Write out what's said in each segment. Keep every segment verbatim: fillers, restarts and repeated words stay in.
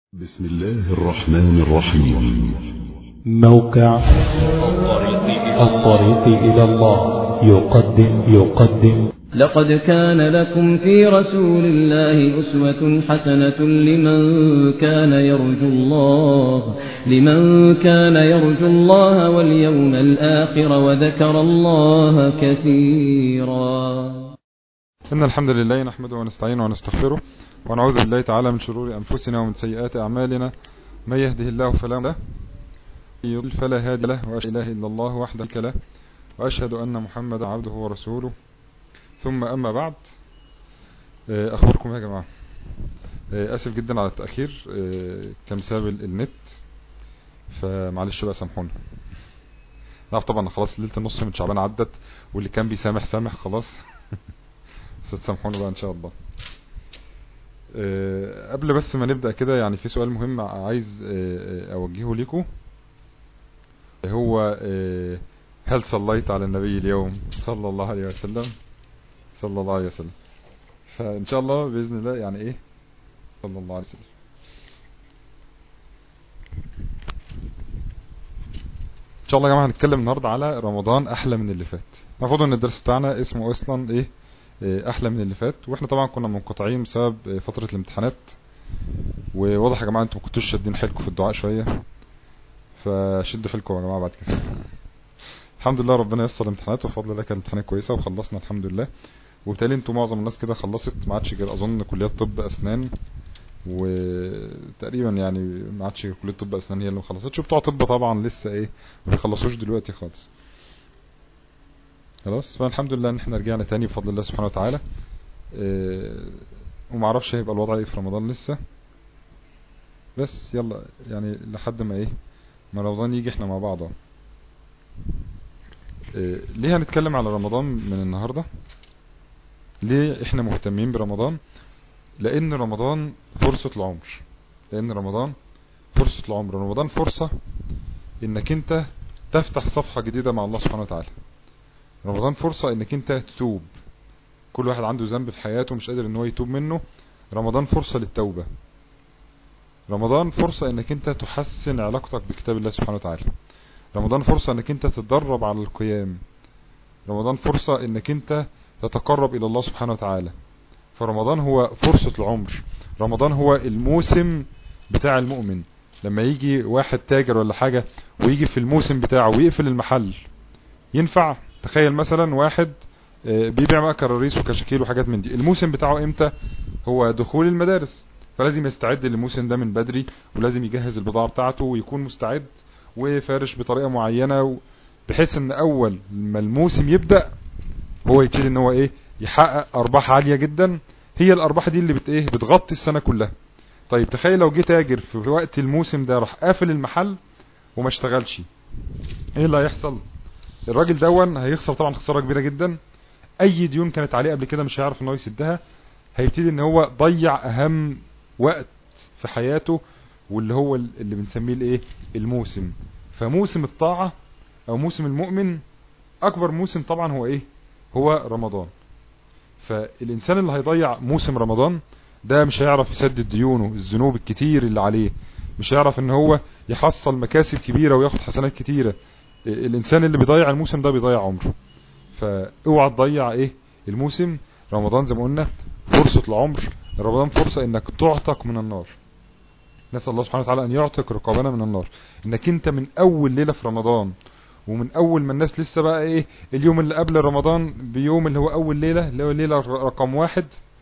بسم الله الرحمن الرحيم. موقع الطريق إلى الله يقدم يقدم لقد كان لكم في رسول الله أسوة حسنة لمن كان يرجو الله لمن كان يرجو الله واليوم الآخر وذكر الله كثيرا. إن الحمد لله نحمده ونستعينه ونستغفره ونعوذ بالله تعالى من شرور أنفسنا ومن سيئات أعمالنا. من يهده الله فلا مضل له يضلل فلا هادي له، وأشهد أن لا إله إلا الله وحده لا شريك له، وأشهد أن محمدا عبده ورسوله. ثم أما بعد، أخبركم يا جماعة، أسف جدا على التأخير، كان بسبب النت، فمعلش بقى سامحونا. نعرف طبعا خلاص ليلة النص من شعبان عدت، واللي كان بيسامح سامح خلاص. ستسامحونا بقى إن شاء الله. أه قبل بس ما نبدأ كده، يعني في سؤال مهم عايز أه أوجهه لكم، هو أه هل صليت على النبي اليوم صلى الله عليه وسلم صلى الله عليه وسلم؟ فإن شاء الله بإذن الله يعني إيه صلى الله عليه وسلم. إن شاء الله يا جماعة هنتكلم النهاردة على رمضان أحلى من اللي فات. المفروض إن الدرس بتاعنا اسمه أصلا إيه احلى من اللي فات، واحنا طبعا كنا منقطعين بسبب فترة الامتحانات، وواضح يا جماعة انتم كنتوش شادين حيلكم في الدعاء شوية، فشدوا حيلكم يا جماعة بعد كده. الحمد لله ربنا ييسر الامتحانات، وبفضل الله كانت امتحانات كويسة وخلصنا الحمد لله. وبالتالي انتم معظم الناس كده خلصت، ما عادش غير اظن كليات طب اسنان، وتقريبا يعني ما عادش كلية طب اسنان هي اللي ما خلصتش، وبتوع طب طبعا لسه ايه ما بيخلصوش دلوقتي خالص. خلاص، فالحمد لله ان احنا رجعنا تاني بفضل الله سبحانه وتعالى. اه وما اعرفش هيبقى الوضع ايه في رمضان لسه، بس يلا يعني لحد ما ايه ما رمضان يجي احنا مع بعض. اه ليه هنتكلم على رمضان من النهاردة؟ ليه احنا مهتمين برمضان؟ لان رمضان فرصة العمر لان رمضان فرصة العمر رمضان فرصة انك انت تفتح صفحة جديدة مع الله سبحانه وتعالى. رمضان فرصة انك انت تتوب. كل واحد عنده ذنب في حياته مش قادر ان هو يتوب منه، رمضان فرصة للتوبة. رمضان فرصة انك انت تحسن علاقتك بكتاب الله سبحانه وتعالى. رمضان فرصة انك انت تتدرب على القيام. رمضان فرصة انك انت تتقرب الى الله سبحانه وتعالى. فرمضان هو فرصة العمر. رمضان هو الموسم بتاع المؤمن. لما يجي واحد تاجر ولا حاجة ويجي في الموسم بتاعه ويقفل المحل، ينفع؟ تخيل مثلا واحد بيبيع بقى كراريس وكشاكيل وحاجات من دي، الموسم بتاعه امتى؟ هو دخول المدارس، فلازم يستعد للموسم ده من بدري، ولازم يجهز البضاعة بتاعته ويكون مستعد وفارش بطريقة معينة، بحيث ان اول ما الموسم يبدأ هو يبتدي ان هو ايه يحقق ارباح عالية جدا. هي الارباح دي اللي بت ايه بتغطي السنة كلها. طيب تخيل لو جه تاجر في وقت الموسم ده راح قافل المحل وما اشتغلش، ايه اللي هيحصل؟ الراجل دون هيخسر طبعا خسارة كبيرة جدا. اي ديون كانت عليه قبل كده مش هيعرف ان هو يسدها. هيبتدي ان هو ضيع اهم وقت في حياته، واللي هو اللي بنسميه الايه الموسم. فموسم الطاعة او موسم المؤمن اكبر موسم طبعا هو ايه هو رمضان. فالانسان اللي هيضيع موسم رمضان ده مش هيعرف يسدد ديونه، الذنوب الكتير اللي عليه، مش هيعرف ان هو يحصل مكاسب كبيرة وياخد حسنات كتيرة. الانسان اللي بيضيع الموسم ده بيضيع عمره. فاوعى تضيع ايه الموسم. رمضان زي ما قلنا فرصة العمر. رمضان فرصة انك تعتق من النار. نسأل الله سبحانه وتعالى ان يعتق رقابنا من النار. انك انت من اول ليلة في رمضان، ومن اول ما الناس لسه بقى ايه اليوم اللي قبل رمضان بيوم اللي هو اول ليلة اللي هو ليلة رقم واحد،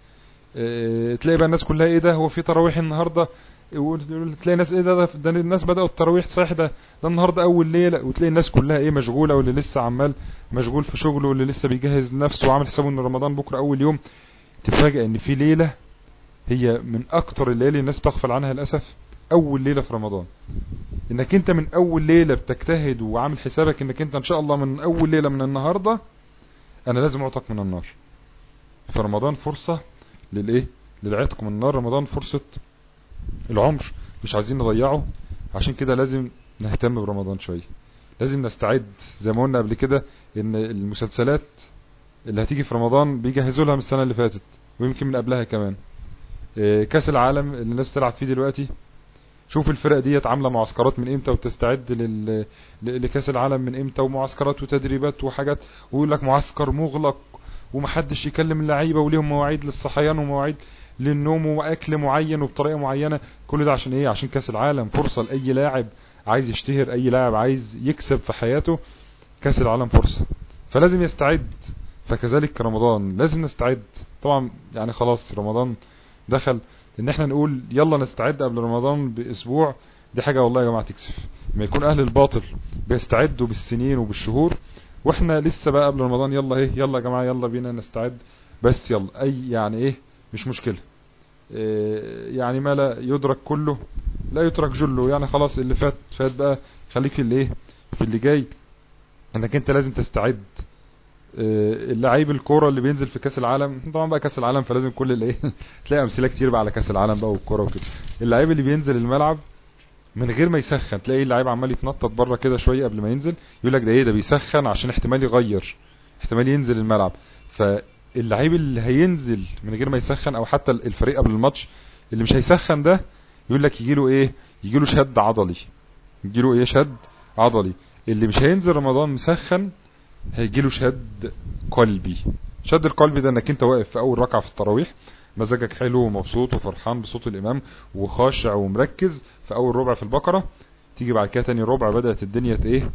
اه تلاقي بقى الناس كلها ايه ده هو في تراويح النهاردة، تلاقي ناس ايه ده ده الناس بدأوا التراويح صحيح، ده ده النهاردة اول ليلة، وتلاقي الناس كلها ايه مشغولة، واللي لسه عمال مشغول في شغله، واللي لسه بيجهز نفسه وعامل حسابه ان رمضان بكرة اول يوم. تفاجئ ان في ليلة هي من اكتر الليالي الناس تغفل عنها للأسف، اول ليلة في رمضان. انك انت من اول ليلة بتجتهد وعامل حسابك انك انت ان شاء الله من اول ليلة من النهاردة انا لازم اعتق من النار. فرمضان فرصة للايه للعتق من النار. رمضان فرصة العمر، مش عايزين نضيعه. عشان كده لازم نهتم برمضان شوية. لازم نستعد زي ما قلنا قبل كده ان المسلسلات اللي هتيجي في رمضان بيجهزوا لها من السنة اللي فاتت ويمكن من قبلها كمان. كاس العالم اللي الناس تلعب فيه دلوقتي شوف الفرق ديت عامله معسكرات من امتى وتستعد لل... لكاس العالم من امتى، ومعسكرات وتدريبات وحاجات، ويقول لك معسكر مغلق ومحدش يكلم اللعيبه وليهم مواعيد للصحيان ومواعيد للنوم واكل معين وبطريقه معينه. كل ده عشان ايه؟ عشان كاس العالم. فرصه لاي لاعب عايز يشتهر، اي لاعب عايز يكسب في حياته، كاس العالم فرصه، فلازم يستعد. فكذلك رمضان لازم نستعد. طبعا يعني خلاص رمضان دخل، ان احنا نقول يلا نستعد قبل رمضان باسبوع، دي حاجه والله يا جماعه تكسف. ما يكون اهل الباطل بيستعدوا بالسنين وبالشهور، واحنا لسه بقى قبل رمضان يلا ايه، يلا يا جماعه يلا بينا نستعد بس يلا، اي يعني ايه مش مشكله. إيه يعني ما لا يدرك كله لا يترك جله، يعني خلاص اللي فات فات بقى، خليك في اللي ايه في اللي جاي، انك انت لازم تستعد. اللعيب الكوره اللي بينزل في كاس العالم، طبعا بقى كاس العالم فلازم كل اللي ايه تلاقي امثله كتير بقى على كاس العالم بقى والكوره وكده. اللعيب اللي بينزل الملعب من غير ما يسخن، تلاقي اللعيب عمال يتنطط بره كده شويه قبل ما ينزل، يقول لك ده ايه، ده بيسخن عشان احتمال يغير، احتمال ينزل الملعب. فاللعيب اللي هينزل من غير ما يسخن، او حتى الفريق قبل الماتش اللي مش هيسخن ده، يقول لك يجي له ايه، يجي له شد عضلي، يجي له ايه شد عضلي. اللي مش هينزل رمضان مسخن هيجيله شد قلبي. شد القلبي ده انك انت واقف في اول ركعه في التراويح، مزاجك حلو ومبسوط وفرحان بصوت الامام وخاشع ومركز في اول ربع في البقره، تيجي بعد كده تاني ربع بدات الدنيا ايه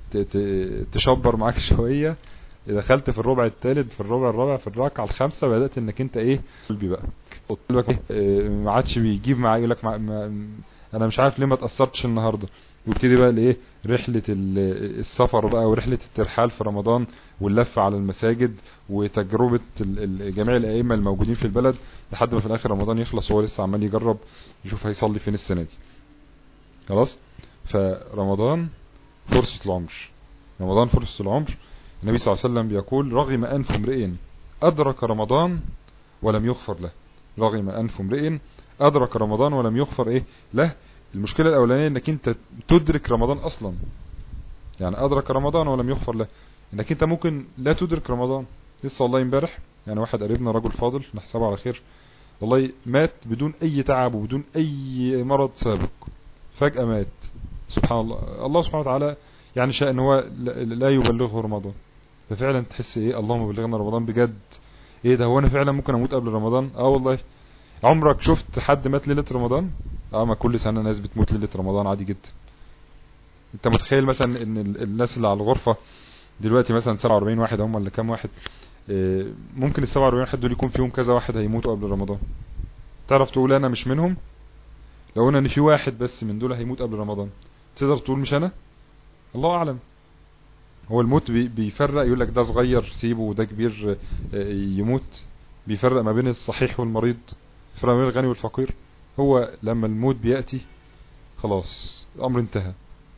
تشبر معاك شويه، دخلت في الربع الثالث في الربع الرابع في الركعه الخامسه بدات انك انت ايه قلبي بقى قلبك ايه ما عادش بيجيب معاك، يقول لك انا مش عارف ليه ما اتاثرتش النهارده. وابتدي بقى الايه رحله السفر بقى ورحله الترحال في رمضان واللف على المساجد وتجربه جميع الائمه الموجودين في البلد، لحد ما في الاخر رمضان يخلص وهو لسه عمال يجرب يشوف هيصلي فين السنه دي. خلاص. فرمضان فرصه العمر، رمضان فرصه العمر. النبي صلى الله عليه وسلم بيقول رغم انف امرئ ادرك رمضان ولم يغفر له. رغم انف امرئ ادرك رمضان ولم يغفر ايه له. المشكله الاولانيه انك انت تدرك رمضان اصلا، يعني ادرك رمضان ولم يغفر له، انك انت ممكن لا تدرك رمضان. لسه والله امبارح يعني واحد قريبنا رجل فاضل نحسبه على خير، والله مات بدون اي تعب وبدون اي مرض سابق، فجاه مات. سبحان الله، الله سبحانه وتعالى يعني شاء ان هو لا يبلغه رمضان. ففعلا تحس ايه، اللهم بلغنا رمضان بجد. ايه ده، هو انا فعلا ممكن اموت قبل رمضان؟ اه والله. عمرك شفت حد مات ليله رمضان؟ اه ما كل سنه ناس بتموت ليله رمضان عادي جدا. انت متخيل مثلا ان الناس اللي على الغرفه دلوقتي مثلا سبعة وأربعين واحد هم ولا كام واحد، ممكن ال سبعة وأربعين واحد دول يكون فيهم كذا واحد هيموتوا قبل رمضان. تعرف تقول انا مش منهم؟ لو قلنا ان في واحد بس من دول هيموت قبل رمضان، تقدر تقول مش انا؟ الله اعلم. هو الموت بيفرق، يقول لك ده صغير سيبه وده كبير يموت، بيفرق ما بين الصحيح والمريض، بيفرق ما بين الغني والفقير. هو لما الموت بيأتي خلاص الامر انتهى.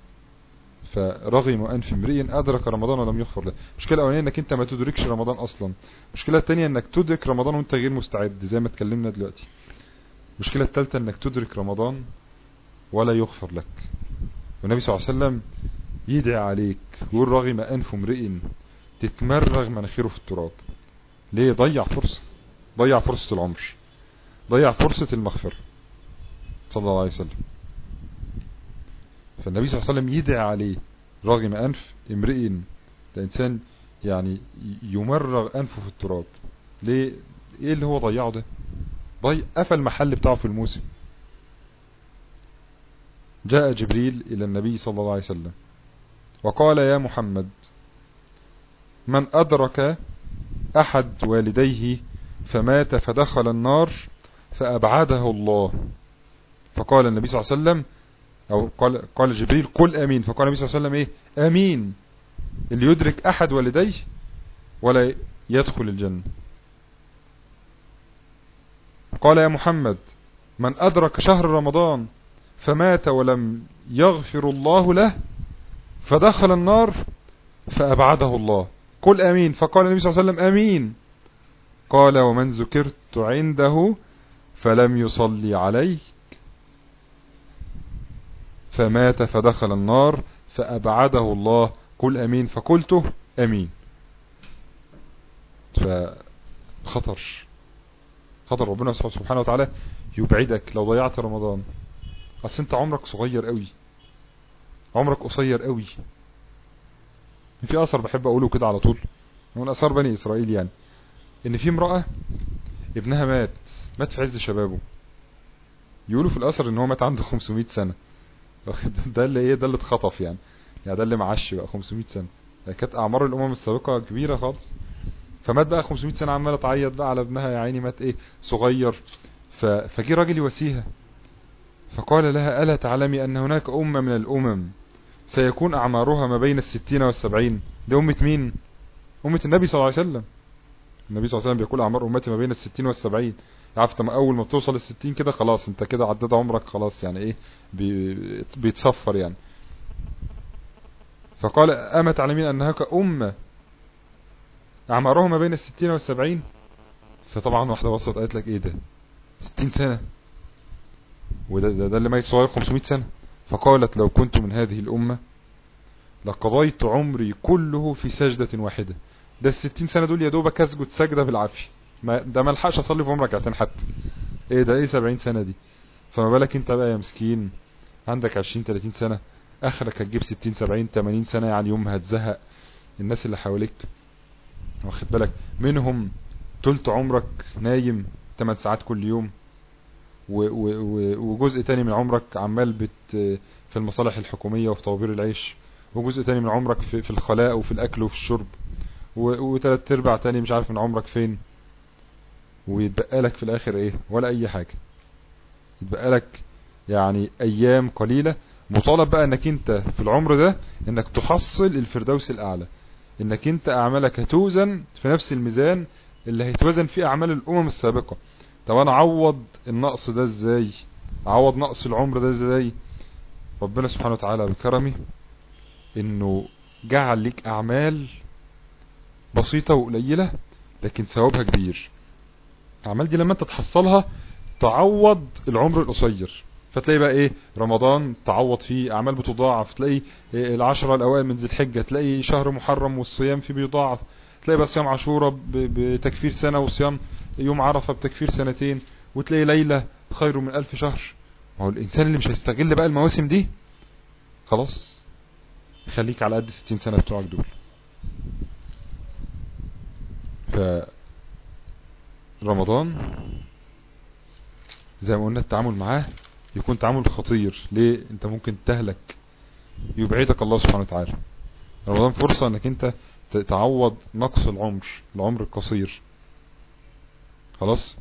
فرغم انف امرئ ادرك رمضان ولم يغفر له. المشكله الاولانيه انك انت ما تدركش رمضان اصلا. المشكله الثانيه انك تدرك رمضان وانت غير مستعد زي ما اتكلمنا دلوقتي. المشكله الثالثه انك تدرك رمضان ولا يغفر لك. والنبي صلى الله عليه وسلم يدعي عليك ويقول رغم انف امرئ، تتمرغ مناخيره في التراب. ليه؟ ضيع فرصه، ضيع فرصه العمر، ضيع فرصه المغفره صلى الله عليه وسلم. فالنبي صلى الله عليه وسلم يدعي عليه رغم انف امرئ، ده انسان يعني يمرغ انفه في التراب. ليه؟ ايه اللي هو ضيعه ده؟ ضيع قفل المحل بتاعه في الموسم. جاء جبريل الى النبي صلى الله عليه وسلم وقال يا محمد من ادرك احد والديه فمات فدخل النار فابعده الله. فقال النبي صلى الله عليه وسلم، او قال قال جبريل قل امين. فقال النبي صلى الله عليه وسلم ايه؟ امين. اللي يدرك احد والديه ولا يدخل الجنة. قال يا محمد من ادرك شهر رمضان فمات ولم يغفر الله له فدخل النار فابعده الله. قل امين. فقال النبي صلى الله عليه وسلم امين. قال ومن ذكرت عنده فلم يصلي عليه فمات فدخل النار فأبعده الله. قل أمين. فقلته أمين. فخطر خطر ربنا سبحانه وتعالى يبعدك لو ضيعت رمضان. اصل انت عمرك صغير قوي، عمرك قصير قوي. في اثر بحب اقوله كده على طول من اثار بني اسرائيل، يعني ان في امرأة ابنها مات مات في عز شبابه، يقولوا في الاثر ان هو مات عنده خمسمائة سنة. ده اللي ايه، ده اللي اتخطف يعني، يعني ده اللي معش بقى خمسمائة سنة. يعني كانت اعمار الامم السابقة كبيرة خالص، فمات بقى خمسمائة سنة عمالة تعيط بقى على ابنها، يا عيني مات ايه صغير. فجي راجل يواسيها فقال لها ألا تعلمي أن هناك أمة من الأمم سيكون أعمارها ما بين الستين والسبعين؟ دي أمة مين؟ أمة النبي صلى الله عليه وسلم. النبي صلى الله عليه وسلم بيقول أعمار أمتي ما بين الستين والسبعين. عرفت ما أول ما بتوصل الستين كده خلاص انت كده عدد عمرك خلاص، يعني ايه بي بيتصفر يعني. فقال أما تعلمين أن هناك أمة أعمارها ما بين الستين والسبعين؟ فطبعا واحدة وصلت قالت لك ايه ده ستين سنة، وده ده, ده اللي ما يصغير خمسمائة سنة. فقالت لو كنت من هذه الأمة لقضيت عمري كله في سجدة واحدة. ده الستين سنة دول يا دوبك اسجد سجدة بالعافية، ما ده ما لحقش اصلي في عمر ركعتين حتى. ايه ده ايه سبعين سنة دي؟ فما بالك انت بقى يا مسكين عندك عشرين تلاتين سنة، اخرك هتجيب ستين سبعين ثمانين سنة، يعني يوم هتزهق الناس اللي حواليك. واخد بالك منهم تلت عمرك نايم ثمان ساعات كل يوم، وجزء تاني من عمرك عمال بت في المصالح الحكومية وفي طوابير العيش، وجزء تاني من عمرك في, في الخلاء وفي الاكل وفي الشرب، وثلاث ارباع تاني مش عارف من عمرك فين. ويتبقى لك في الاخر ايه؟ ولا اي حاجة. يتبقى لك يعني ايام قليلة. مطالب بقى انك انت في العمر ده انك تحصل الفردوس الاعلى، انك انت اعمالك هتوزن في نفس الميزان اللي هيتوزن فيه اعمال الامم السابقة. طب انا اعوض النقص ده ازاي؟ اعوض نقص العمر ده ازاي؟ ربنا سبحانه وتعالى بكرمه انه جعل لك اعمال بسيطة وقليلة لكن ثوابها كبير. الاعمال دي لما انت تحصلها تعوض العمر القصير. فتلاقي بقى ايه رمضان تعوض فيه اعمال بتضاعف، تلاقي إيه العشرة الاوائل من ذي الحجة، تلاقي شهر محرم والصيام فيه بيضاعف، تلاقي بقى صيام عاشوراء بتكفير سنة، وصيام يوم عرفة بتكفير سنتين، وتلاقي ليلة خير من الف شهر. ما هو الانسان اللي مش هيستغل بقى المواسم دي خلاص خليك على قد ستين سنة بتوعك دول. فرمضان زي ما قلنا التعامل معاه يكون تعامل خطير. ليه؟ انت ممكن تهلك، يبعدك الله سبحانه وتعالى. رمضان فرصة انك انت تعوض نقص العمر، العمر القصير. خلاص.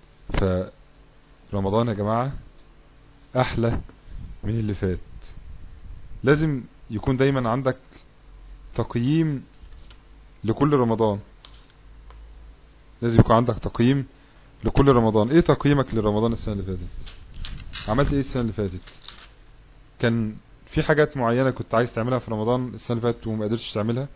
فرمضان يا جماعة احلى من اللي فات. لازم يكون دايما عندك تقييم لكل رمضان، لازم يكون عندك تقييم لكل رمضان. ايه تقييمك لرمضان السنة اللي فاتت؟ عملت ايه السنة اللي فاتت؟ كان في حاجات معينة كنت عايز تعملها في رمضان السنة اللي فاتت وما قدرتش تعملها؟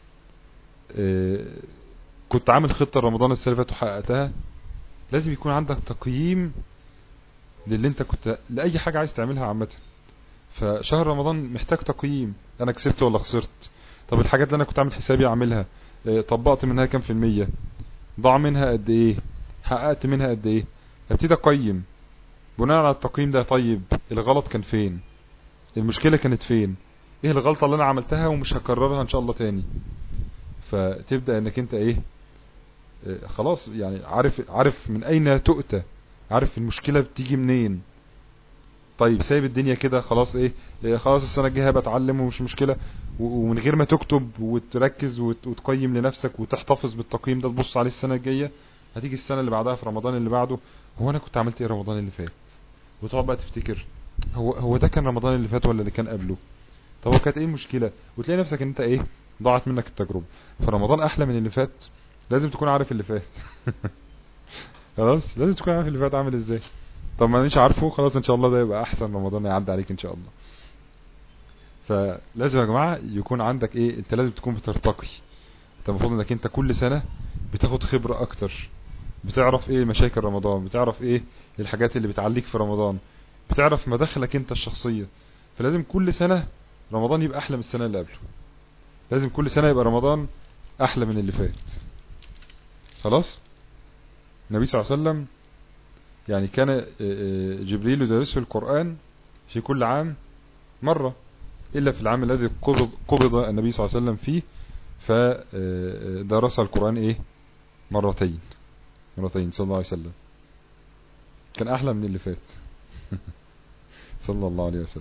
إيه كنت عامل خطة رمضان السنة اللي فاتت وحققتها؟ لازم يكون عندك تقييم للي انت كنت لأي حاجة عايز تعملها عامة. فشهر رمضان محتاج تقييم، انا كسبت ولا خسرت؟ طب الحاجات اللي انا كنت عامل حسابي اعملها إيه طبقت منها كام في المية؟ ضاع منها قد ايه؟ حققت منها قد ايه؟ ابتدي اقيم بناء على التقييم ده. طيب الغلط كان فين؟ المشكلة كانت فين؟ ايه الغلطة اللي انا عملتها ومش هكررها ان شاء الله تاني؟ فتبدأ انك انت ايه اه خلاص يعني عارف عارف من اين تؤتى، عارف المشكلة بتيجي منين. طيب سايب الدنيا كده خلاص ايه, إيه خلاص السنة الجاية بتعلم ومش مشكلة، ومن غير ما تكتب وتركز وتقيم لنفسك وتحتفظ بالتقييم ده تبص عليه السنة الجاية، هتيجي السنة اللي بعدها في رمضان اللي بعده هو انا كنت عملت ايه رمضان اللي فات؟ وتقعد بقى تفتكر هو هو ده كان رمضان اللي فات ولا اللي كان قبله؟ طب هو كانت ايه المشكلة؟ وتلاقي نفسك ان انت ايه ضاعت منك التجربة. فرمضان احلى من اللي فات. لازم تكون عارف اللي فات. خلاص لازم تكون عارف اللي فات عامل ازاي. طب ما مش عارفه خلاص ان شاء الله ده يبقى احسن رمضان يعدي عليك ان شاء الله. فلازم يا جماعة يكون عندك ايه، انت لازم تكون بترتقي. انت المفروض انك انت كل سنة بتاخد خبرة اكتر، بتعرف ايه مشاكل رمضان، بتعرف ايه الحاجات اللي بتعليك في رمضان، بتعرف مداخلك انت الشخصية. فلازم كل سنة رمضان يبقى احلى من السنة اللي قبله. لازم كل سنة يبقى رمضان احلى من اللي فات. خلاص. النبي صلى الله عليه وسلم يعني كان جبريل يدرسه القرآن في كل عام مرة، إلا في العام الذي قبض, قبض النبي صلى الله عليه وسلم فيه، فدرس القرآن إيه مرتين مرتين صلى الله عليه وسلم. كان أحلى من اللي فات صلى الله عليه وسلم.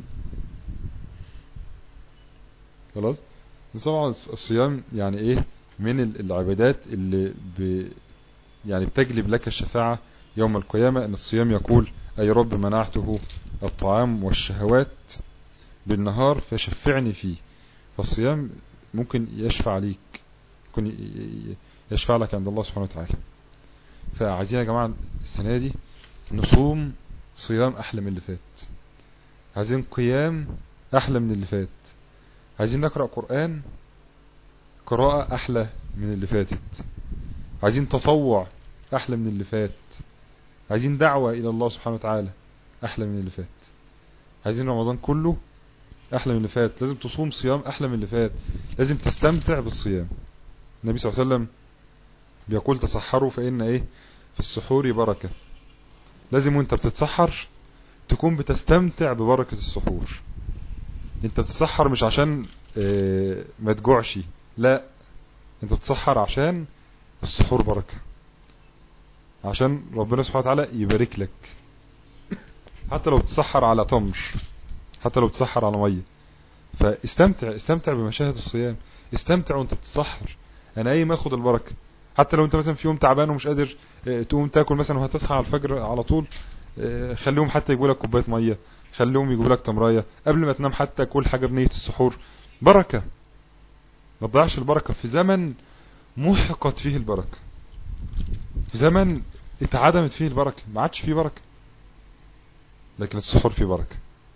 خلاص. طبعا الصيام يعني إيه من العبادات اللي ب يعني بتجلب لك الشفاعة يوم القيامة. أن الصيام يقول أي رب منعته الطعام والشهوات بالنهار فشفعني فيه. فالصيام ممكن يشفع ليك، ممكن يشفع لك عند الله سبحانه وتعالى. فعايزين يا جماعة السنة دي نصوم صيام أحلى من اللي فات، عايزين قيام أحلى من اللي فات، عايزين نقرأ قرآن قراءة أحلى من اللي فاتت، عايزين تطوع أحلى من اللي فات، عايزين دعوة إلى الله سبحانه وتعالى أحلى من اللي فات، عايزين رمضان كله أحلى من اللي فات. لازم تصوم صيام أحلى من اللي فات، لازم تستمتع بالصيام. النبي صلى الله عليه وسلم بيقول تصحروا فإن إيه في السحور بركة. لازم وانت بتتسحر تكون بتستمتع ببركة السحور. انت بتتسحر مش عشان اه ما تجوعش، لا، انت بتتسحر عشان السحور بركة، عشان ربنا سبحانه وتعالى يبارك لك. حتى لو تسحر على تمر، حتى لو تسحر على مية، فاستمتع استمتع بمشاهد الصيام، استمتع وانت بتسحر. انا اي ما اخد البركة. حتى لو انت مثلا في يوم تعبان ومش قادر اه تقوم تاكل مثلا وهتصحى على الفجر على طول، اه خليهم حتى يجيبوا لك كوبايه ميه، خليهم يجيبوا لك تمرايه قبل ما تنام، حتى كل حاجه بنيه السحور بركه. ما تضيعش البركه في زمن محقت فيه البركه، في زمن اتعدمت فيه البركه، ما عادش فيه بركه، لكن السحور فيه بركه.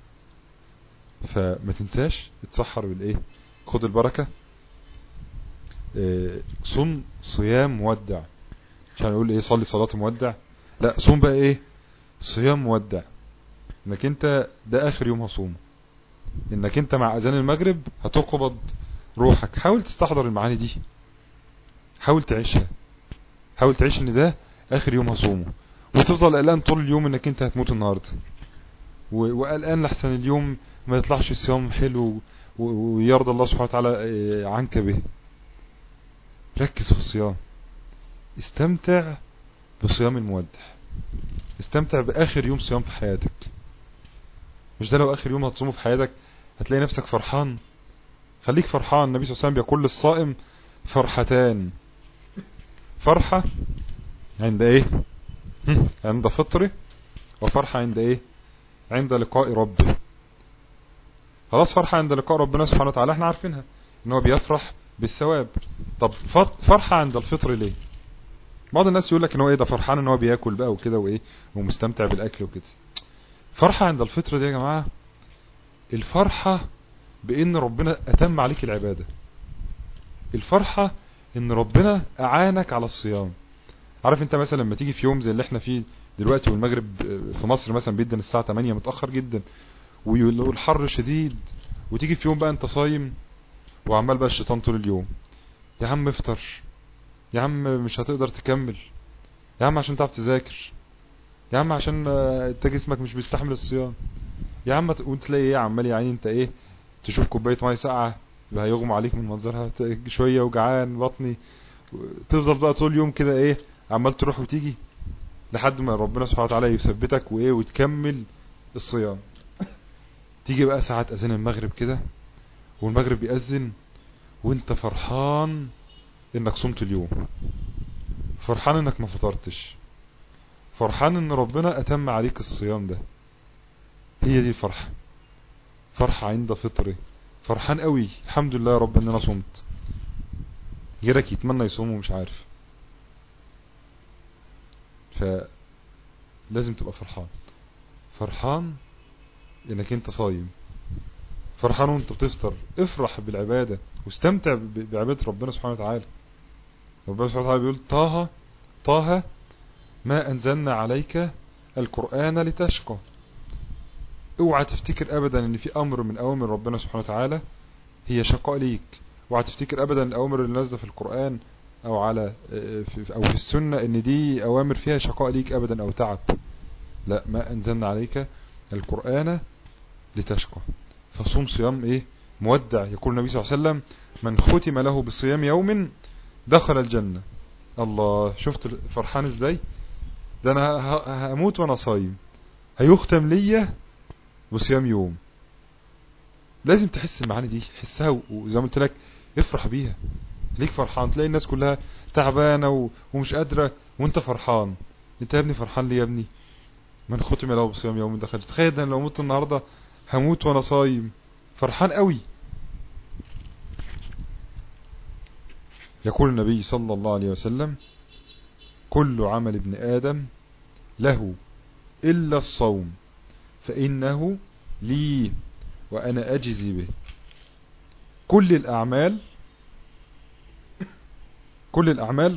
فما تنساش تسحر بالايه، خد البركه. اه صوم صيام مودع، مش هنقول ايه صلي صلاه مودع، لا، صوم بقى ايه صيام مودع. انك انت ده اخر يوم هصومه، انك انت مع اذان المغرب هتقبض روحك. حاول تستحضر المعاني دي، حاول تعيشها، حاول تعيش ان ده اخر يوم هصومه، وتفضل قلقان طول اليوم انك انت هتموت النهارده، وقلقان لحسن اليوم ما يطلعش الصيام حلو ويرضى الله سبحانه وتعالى عنك به. ركز في الصيام، استمتع بصيام المودع، استمتع باخر يوم صيام في حياتك. مش ده لو اخر يوم هتصومه في حياتك هتلاقي نفسك فرحان؟ خليك فرحان. النبي صلى الله عليه وسلم بيقول للصائم فرحتان، فرحة عند ايه عند فطره، وفرحة عند ايه عند لقاء ربه. خلاص، فرحة عند لقاء ربنا سبحانه وتعالى احنا عارفينها ان هو بيفرح بالثواب. طب فرحة عند الفطر ليه؟ بعض الناس يقول لك ان هو ايه ده فرحان ان هو بياكل بقى وكده وايه ومستمتع بالاكل وكده. فرحة عند الفطر دي يا جماعة الفرحة بان ربنا اتم عليك العبادة، الفرحة ان ربنا اعانك على الصيام. عارف انت مثلا لما تيجي في يوم زي اللي احنا فيه دلوقتي، والمغرب في مصر مثلا بيدن الساعة تمانية متأخر جدا، والحر شديد، وتيجي في يوم بقى انت صايم وعمال بقى الشيطان طول اليوم، يا عم افطر، يا عم مش هتقدر تكمل، يا عم عشان تعرف تذاكر، يا عم عشان انت جسمك مش بيستحمل الصيام، يا عم، وانت تلاقي ايه عمال يعني انت ايه تشوف كوبايه ميه ساقعه يبقى هيغمى عليك من منظرها، شويه وجعان بطني، تفضل بقى طول اليوم كده ايه عمال تروح وتيجي لحد ما ربنا سبحانه وتعالى يثبتك وايه وتكمل الصيام. تيجي بقى ساعة اذان المغرب كده، والمغرب بيأذن وانت فرحان انك صمت اليوم، فرحان انك ما فطرتش، فرحان ان ربنا اتم عليك الصيام ده. هي دي الفرحة، فرحة عند فطري، فرحان قوي الحمد لله يا رب ان انا صمت. غيرك يتمنى يصوم ومش عارف. فلازم تبقى فرحان، فرحان انك انت صايم، فرحان وانت بتفطر. افرح بالعبادة واستمتع بعبادة ربنا سبحانه وتعالى. ربنا سبحانه وتعالى بيقول طه طه ما انزلنا عليك القرآن لتشقى. اوعى تفتكر ابدا ان في امر من اوامر ربنا سبحانه وتعالى هي شقاء ليك. اوعى تفتكر ابدا الاوامر اللي نازله في القرآن او على او في السنة ان دي اوامر فيها شقاء ليك ابدا او تعب. لا، ما انزلنا عليك القرآن لتشقى. فصوم صيام ايه مودع. يقول النبي صلى الله عليه وسلم من ختم له بصيام يوم دخل الجنة. الله، شفت فرحان ازاي؟ ده انا هموت وانا صايم، هيختم ليا بصيام يوم. لازم تحس المعاني دي، حسها وزي ما قلت لك افرح بيها. ليك فرحان، تلاقي الناس كلها تعبانه ومش قادره وانت فرحان. انت يا ابني فرحان ليه يا ابني؟ من ختم له بصيام يوم دخل. تخيل ان لو مت النهارده هموت وانا صايم، فرحان قوي. يقول النبي صلى الله عليه وسلم كل عمل ابن آدم له إلا الصوم فإنه لي وأنا أجزي به. كل الأعمال كل الأعمال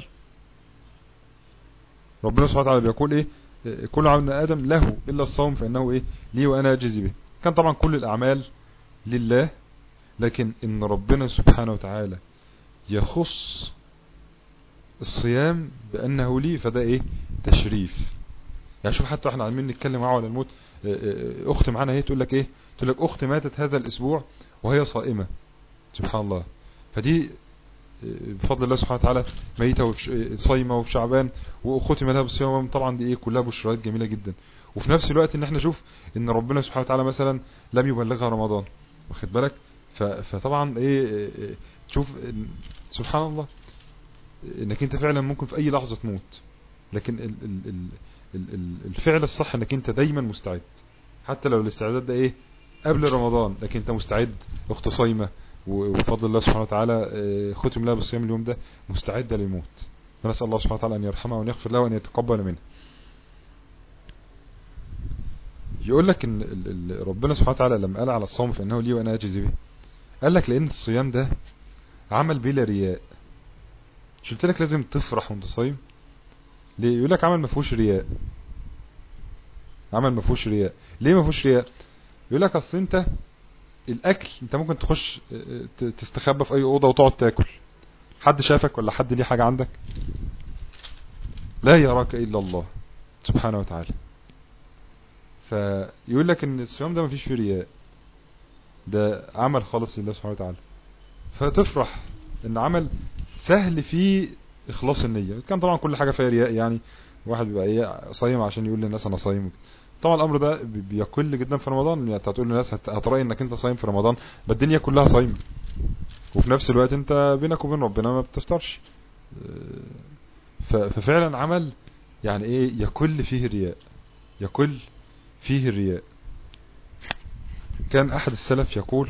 ربنا سبحانه وتعالى بيقول إيه؟ كل عمل ابن آدم له إلا الصوم فإنه إيه؟ لي وأنا أجزي به. كان طبعا كل الأعمال لله، لكن إن ربنا سبحانه وتعالى يخص الصيام بأنه لي، فده إيه؟ تشريف. يعني شوف، حتى احنا عمالين نتكلم معاه على الموت، اخت معانا هي تقول لك ايه؟ تقول لك اخت ماتت هذا الاسبوع وهي صائمة، سبحان الله. فدي بفضل الله سبحانه وتعالى ميتة وصايمة وفي شعبان واختي مالها بالصيام. طبعا دي ايه؟ كلها بشرات جميلة جدا. وفي نفس الوقت ان احنا نشوف ان ربنا سبحانه وتعالى مثلا لم يبلغها رمضان، واخد بالك؟ فطبعا ايه تشوف سبحان الله انك انت فعلا ممكن في اي لحظة تموت، لكن ال ال ال الفعل الصح انك انت دايما مستعد، حتى لو الاستعداد ده ايه؟ قبل رمضان، لكن انت مستعد. اخت صايمة وبفضل الله سبحانه وتعالى ختم لها بالصيام اليوم ده، مستعدة للموت. فنسأل الله سبحانه وتعالى ان يرحمها وان يغفر لها وان يتقبل منها. يقول لك ان ربنا سبحانه وتعالى لما قال على الصوم فانه لي وانا اجزي به، قال لك لان الصيام ده عمل بلا رياء. مش قلت لك لازم تفرح وانت صايم؟ ليه؟ يقول لك عمل ما فيهوش رياء. عمل ما فيهوش رياء. ليه ما فيهوش رياء؟ يقول لك اصل انت الاكل انت ممكن تخش تستخبى في اي اوضه وتقعد تاكل، حد شافك ولا حد ليه حاجه عندك؟ لا يراك الا الله سبحانه وتعالى. فيقول لك ان الصيام ده ما فيش فيه رياء، ده عمل خالص لله سبحانه وتعالى. فتفرح ان عمل سهل فيه اخلاص النيه. كان طبعا كل حاجه فيها رياء، يعني واحد بيبقى ايه صايم عشان يقول للناس انا صايم. طبعا الامر ده بيقل جدا في رمضان. يعني انت هتقول للناس هتراي انك انت صايم في رمضان، بالدنيا كلها صايم، وفي نفس الوقت انت بينك وبين ربنا ما بتفطرش. ففعلا عمل يعني ايه؟ يقل فيه الرياء، يقل فيه الرياء. كان احد السلف يقول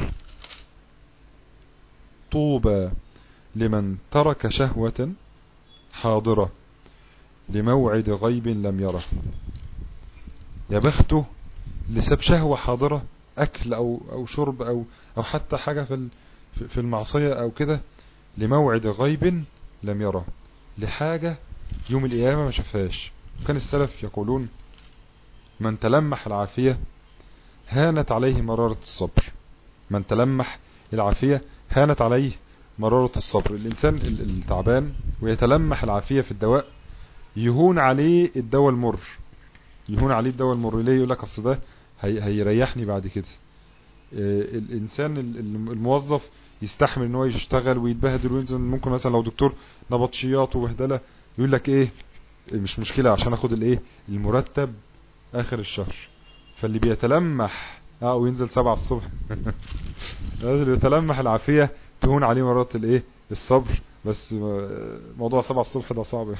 طوبى لمن ترك شهوة حاضرة لموعد غيب لم يره. يا بخته اللي ساب شهوة حاضرة، اكل او او شرب او او حتى حاجة في في المعصية او كده، لموعد غيب لم يره، لحاجة يوم القيامة ما شافهاش. كان السلف يقولون من تلمح العافية هانت عليه مرارة الصبر. من تلمح العافية هانت عليه مرارة الصبر. الإنسان التعبان ويتلمح العافية في الدواء يهون عليه الدواء المر، يهون عليه الدواء المر. ليه؟ يقول لك اصل ده هي هيريحني بعد كده. الإنسان الموظف يستحمل ان هو يشتغل ويتبهدل وينزل، ممكن مثلا لو دكتور نبطشيات وبهدله يقول لك ايه مش مشكلة عشان اخد الايه المرتب اخر الشهر. فاللي بيتلمح اه وينزل سبعة الصبح اللي بيتلمح العافية تهون عليه مرات الايه الصبر. بس موضوع سبعة الصبح ده صعب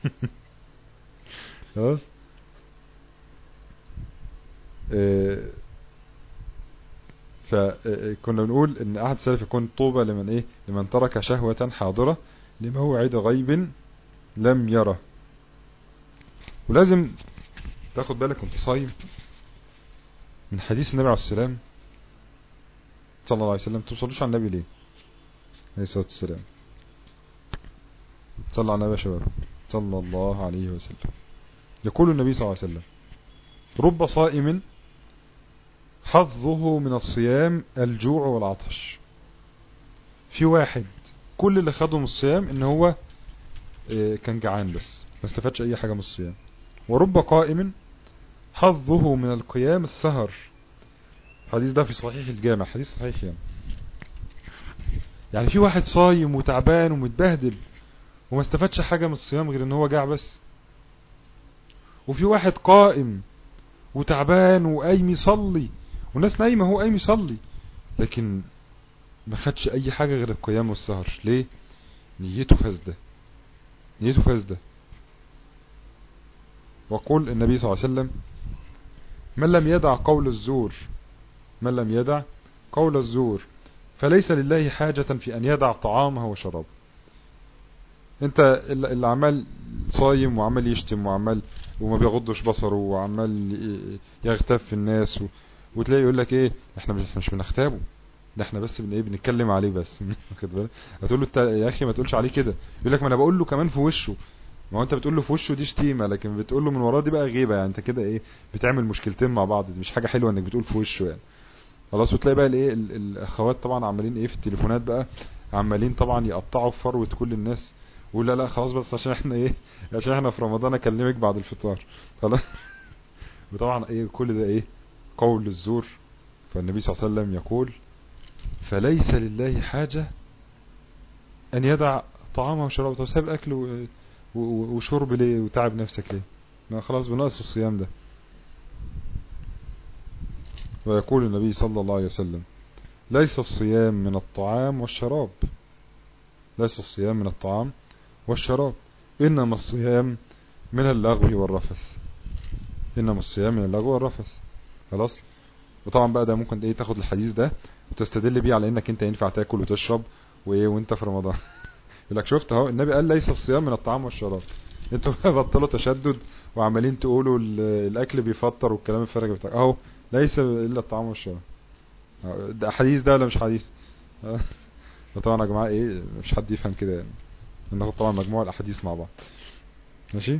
خلاص. فكنا بنقول ان احد السلف يكون طوبى لمن ايه لمن ترك شهوة حاضرة لموعد غيب لم يره. ولازم تاخد بالك وانت صايم من حديث النبي عليه السلام صلى الله عليه وسلم. توصلوش على النبي ليه عليه الصلاة والسلام؟ صلى على النبي يا شباب صلى الله عليه وسلم. يقول النبي صلى الله عليه وسلم رب صائم حظه من الصيام الجوع والعطش. في واحد كل اللي خده من الصيام ان هو كان جعان بس ما استفادش اي حاجة من الصيام. ورب قائم حظه من القيام السهر الحديث ده في صحيح الجامع، حديث صحيح يعني. يعني في واحد صايم وتعبان ومتبهدل وما استفادش حاجة من الصيام غير ان هو جاع بس، وفي واحد قائم وتعبان وقايم يصلي والناس نايمة هو قايم يصلي، لكن ما خدش اي حاجة غير القيام والسهر. ليه؟ نيته فاسدة، نيته فاسدة. وقول النبي صلى الله عليه وسلم: من لم يدع قول الزور من لم يدع قول الزور فليس لله حاجة في أن يدع طعامه وشرابه. انت اللي عمال صايم وعمال يشتم وعمال وما بيغضش بصره وعمال يغتاب في الناس و... وتلاقي يقول لك ايه، احنا مش مش بنغتابه، ده احنا بس بن ايه بنتكلم عليه بس. واخد بالك؟ هتقول له يا اخي ما تقولش عليه كده، يقول لك ما انا بقول له كمان في وشه. ما هو انت بتقول له في وشه دي شتيمه، لكن بتقول له من وراه دي بقى غيبه. يعني انت كده ايه بتعمل مشكلتين مع بعض، دي مش حاجه حلوه انك بتقول في وشه يعني. خلاص. وتلاقي بقى الايه الاخوات طبعا عمالين ايه في التليفونات بقى، عمالين طبعا يقطعوا في فروه كل الناس، ولا لا خلاص بس عشان احنا ايه عشان احنا في رمضان اكلمك بعد الفطار خلاص. وطبعا ايه كل ده ايه قول الزور. فالنبي صلى الله عليه وسلم يقول: فليس لله حاجة ان يدع طعامه وشرابه. طب ساب اكل و... و... وشرب ليه وتعب نفسك ليه؟ ما خلاص بنقص الصيام ده. ويقول النبي صلى الله عليه وسلم: ليس الصيام من الطعام والشراب، ليس الصيام من الطعام والشراب، إنما الصيام من اللغو والرفث، إنما الصيام من اللغو والرفث. خلاص. وطبعا بقى ده ممكن ايه تاخد الحديث ده وتستدل بيه على انك انت ينفع تاكل وتشرب وايه وانت في رمضان. يقول لك شفت اهو النبي قال ليس الصيام من الطعام والشراب، انتوا بطلوا تشدد وعمالين تقولوا الاكل بيفطر والكلام الفارغ بتاعك اهو، ليس الا الطعام والشراب. ده حديث ده ولا مش حديث؟ طبعا يا جماعه ايه مش حد يفهم كده يعني، ناخد طبعا مجموعه الاحاديث مع بعض. ماشي.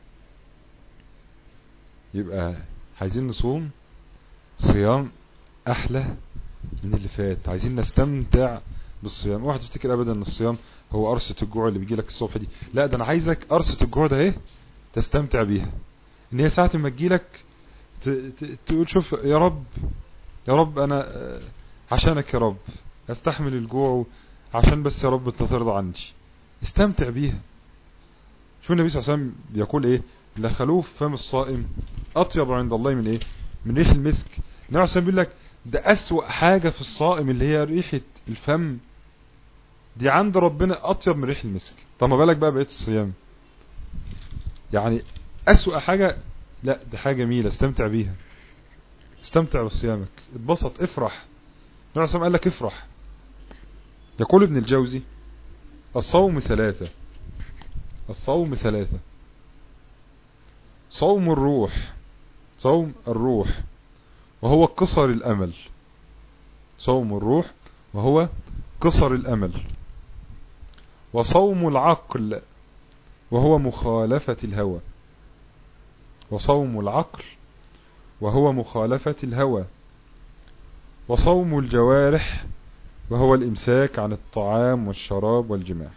يبقى عايزين نصوم صيام احلى من اللي فات، عايزين نستمتع بالصيام. واحد تفتكر ابدا ان الصيام هو قرصة الجوع اللي بيجي لك الصبح دي، لا ده انا عايزك قرصة الجوع ده ايه تستمتع بيها، ان هي ساعة ما تجيلك تقول شوف يا رب يا رب انا عشانك يا رب استحمل الجوع عشان بس يا رب انت ترضى عني، استمتع بيها. شوف النبي صلى الله عليه وسلم بيقول ايه: لا خلوف فم الصائم اطيب عند الله من ايه من ريح المسك. النبي صلى الله عليه وسلم بيقول لك ده اسوأ حاجة في الصائم اللي هي ريحة الفم دي عند ربنا اطيب من ريح المسك. طب ما بالك بقى بقية الصيام، يعني اسوأ حاجة، لا ده حاجة جميلة استمتع بيها، استمتع بصيامك، اتبسط، افرح. النبي صلى الله عليه وسلم قال لك افرح. يقول ابن الجوزي: الصوم ثلاثة، الصوم ثلاثة: صوم الروح، صوم الروح وهو قصر الأمل، صوم الروح وهو قصر الأمل، وصوم العقل وهو مخالفة الهوى، وصوم العقل وهو مخالفة الهوى، وصوم الجوارح وهو الإمساك عن الطعام والشراب والجماع.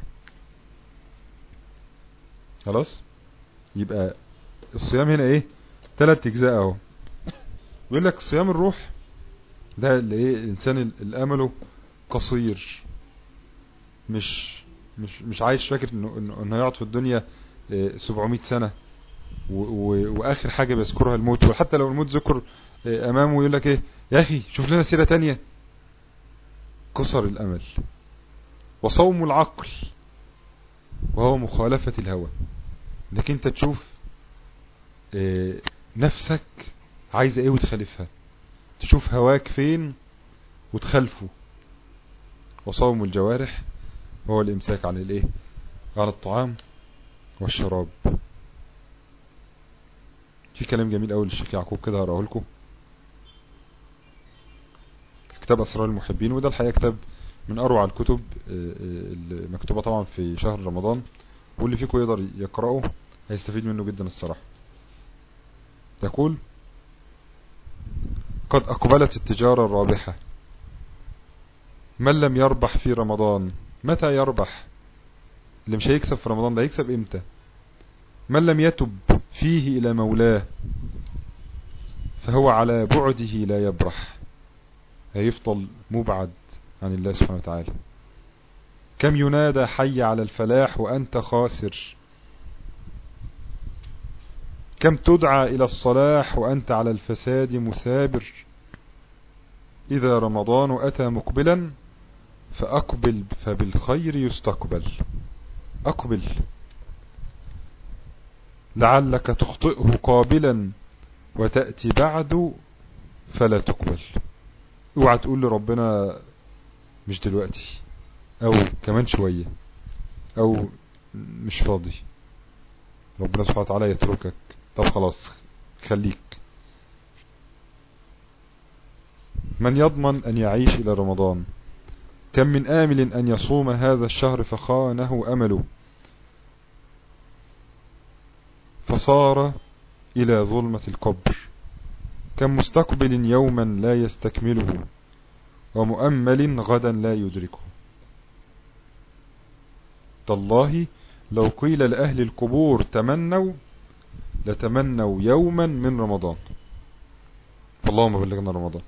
خلاص. يبقى الصيام هنا ايه ثلاث اجزاء اهو. يقول لك صيام الروح ده اللي ايه الانسان اللي امله قصير، مش مش مش عايش فاكر انه انه هيقعد في الدنيا سبعمية سنة واخر حاجة بيذكرها الموت، وحتى لو الموت ذكر امامه يقول لك ايه يا اخي شوف لنا سيرة تانية. قصر الامل. وصوم العقل وهو مخالفة الهوى، انك انت تشوف نفسك عايزة ايه وتخالفها، تشوف هواك فين وتخالفه. وصوم الجوارح وهو الامساك عن الايه عن الطعام والشراب. في كلام جميل قوي للشيخ يعقوب كده هقراه لكم، كتاب اسرار المحبين، وده الحقيقة كتاب من اروع الكتب المكتوبة طبعا في شهر رمضان، واللي فيكم يقدر يقرأه هيستفيد منه جدا الصراحة. يقول: قد أقبلت التجارة الرابحة، من لم يربح في رمضان متى يربح؟ اللي مش هيكسب في رمضان ده هيكسب امتى؟ من لم يتب فيه إلى مولاه فهو على بعده لا يبرح. هيفضل مبعد عن الله سبحانه وتعالى. كم ينادى حي على الفلاح وأنت خاسر، كم تدعى إلى الصلاح وأنت على الفساد مثابر. إذا رمضان أتى مقبلا فأقبل فبالخير يستقبل. أقبل لعلك تخطئه قابلا وتأتي بعد فلا تقبل. اوعى تقول لربنا مش دلوقتي، او كمان شوية، او مش فاضي. ربنا سبحانه وتعالى يتركك. طب خلاص خليك. من يضمن أن يعيش إلى رمضان؟ كم من آمل أن يصوم هذا الشهر فخانه أمله، فصار إلى ظلمة القبر. كم مستقبل يوما لا يستكمله، ومؤمل غدا لا يدركه. تالله لو قيل لأهل القبور تمنوا لتمنوا يوما من رمضان. فاللهم بلغنا رمضان.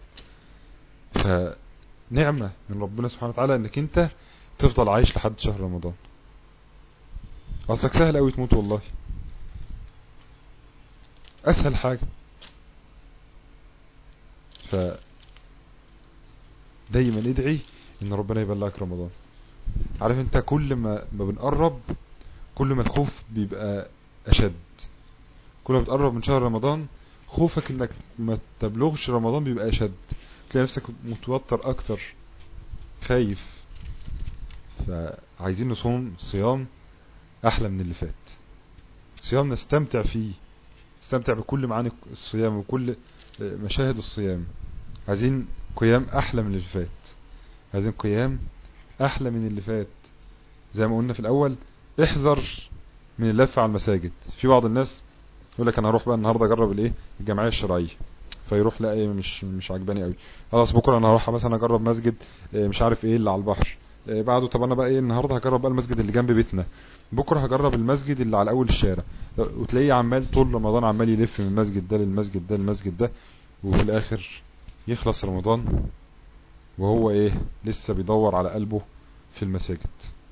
فنعمة من ربنا سبحانه وتعالى انك انت تفضل عايش لحد شهر رمضان. اصلك سهل اوي تموت والله، اسهل حاجة. ف دايما ادعي ان ربنا يبلغك رمضان. عارف انت كل ما ما بنقرب كل ما الخوف بيبقى اشد. كل ما بتقرب من شهر رمضان خوفك انك ما تبلغش رمضان بيبقى اشد، تلاقي نفسك متوتر اكتر، خايف. فعايزين نصوم صيام احلى من اللي فات، صيام نستمتع فيه، نستمتع بكل معاني الصيام وكل مشاهد الصيام. عايزين قيام احلى من اللي فات، عايزين قيام احلى من اللي فات. زي ما قلنا في الاول، احذر من اللف على المساجد. في بعض الناس يقول لك انا هروح بقى النهارده اجرب الايه الجمعيه الشرعيه، فيروح لا ايه مش مش عجباني قوي، خلاص بكره انا هروح مثلا اجرب مسجد مش عارف ايه اللي على البحر، بعده طب انا بقى ايه النهارده هجرب بقى المسجد اللي جنب بيتنا، بكره هجرب المسجد اللي على اول الشارع. وتلاقيه عمال طول رمضان عمال يلف من المسجد ده للمسجد ده للمسجد ده، وفي الاخر يخلص رمضان وهو ايه لسه بيدور على قلبه في المساجد.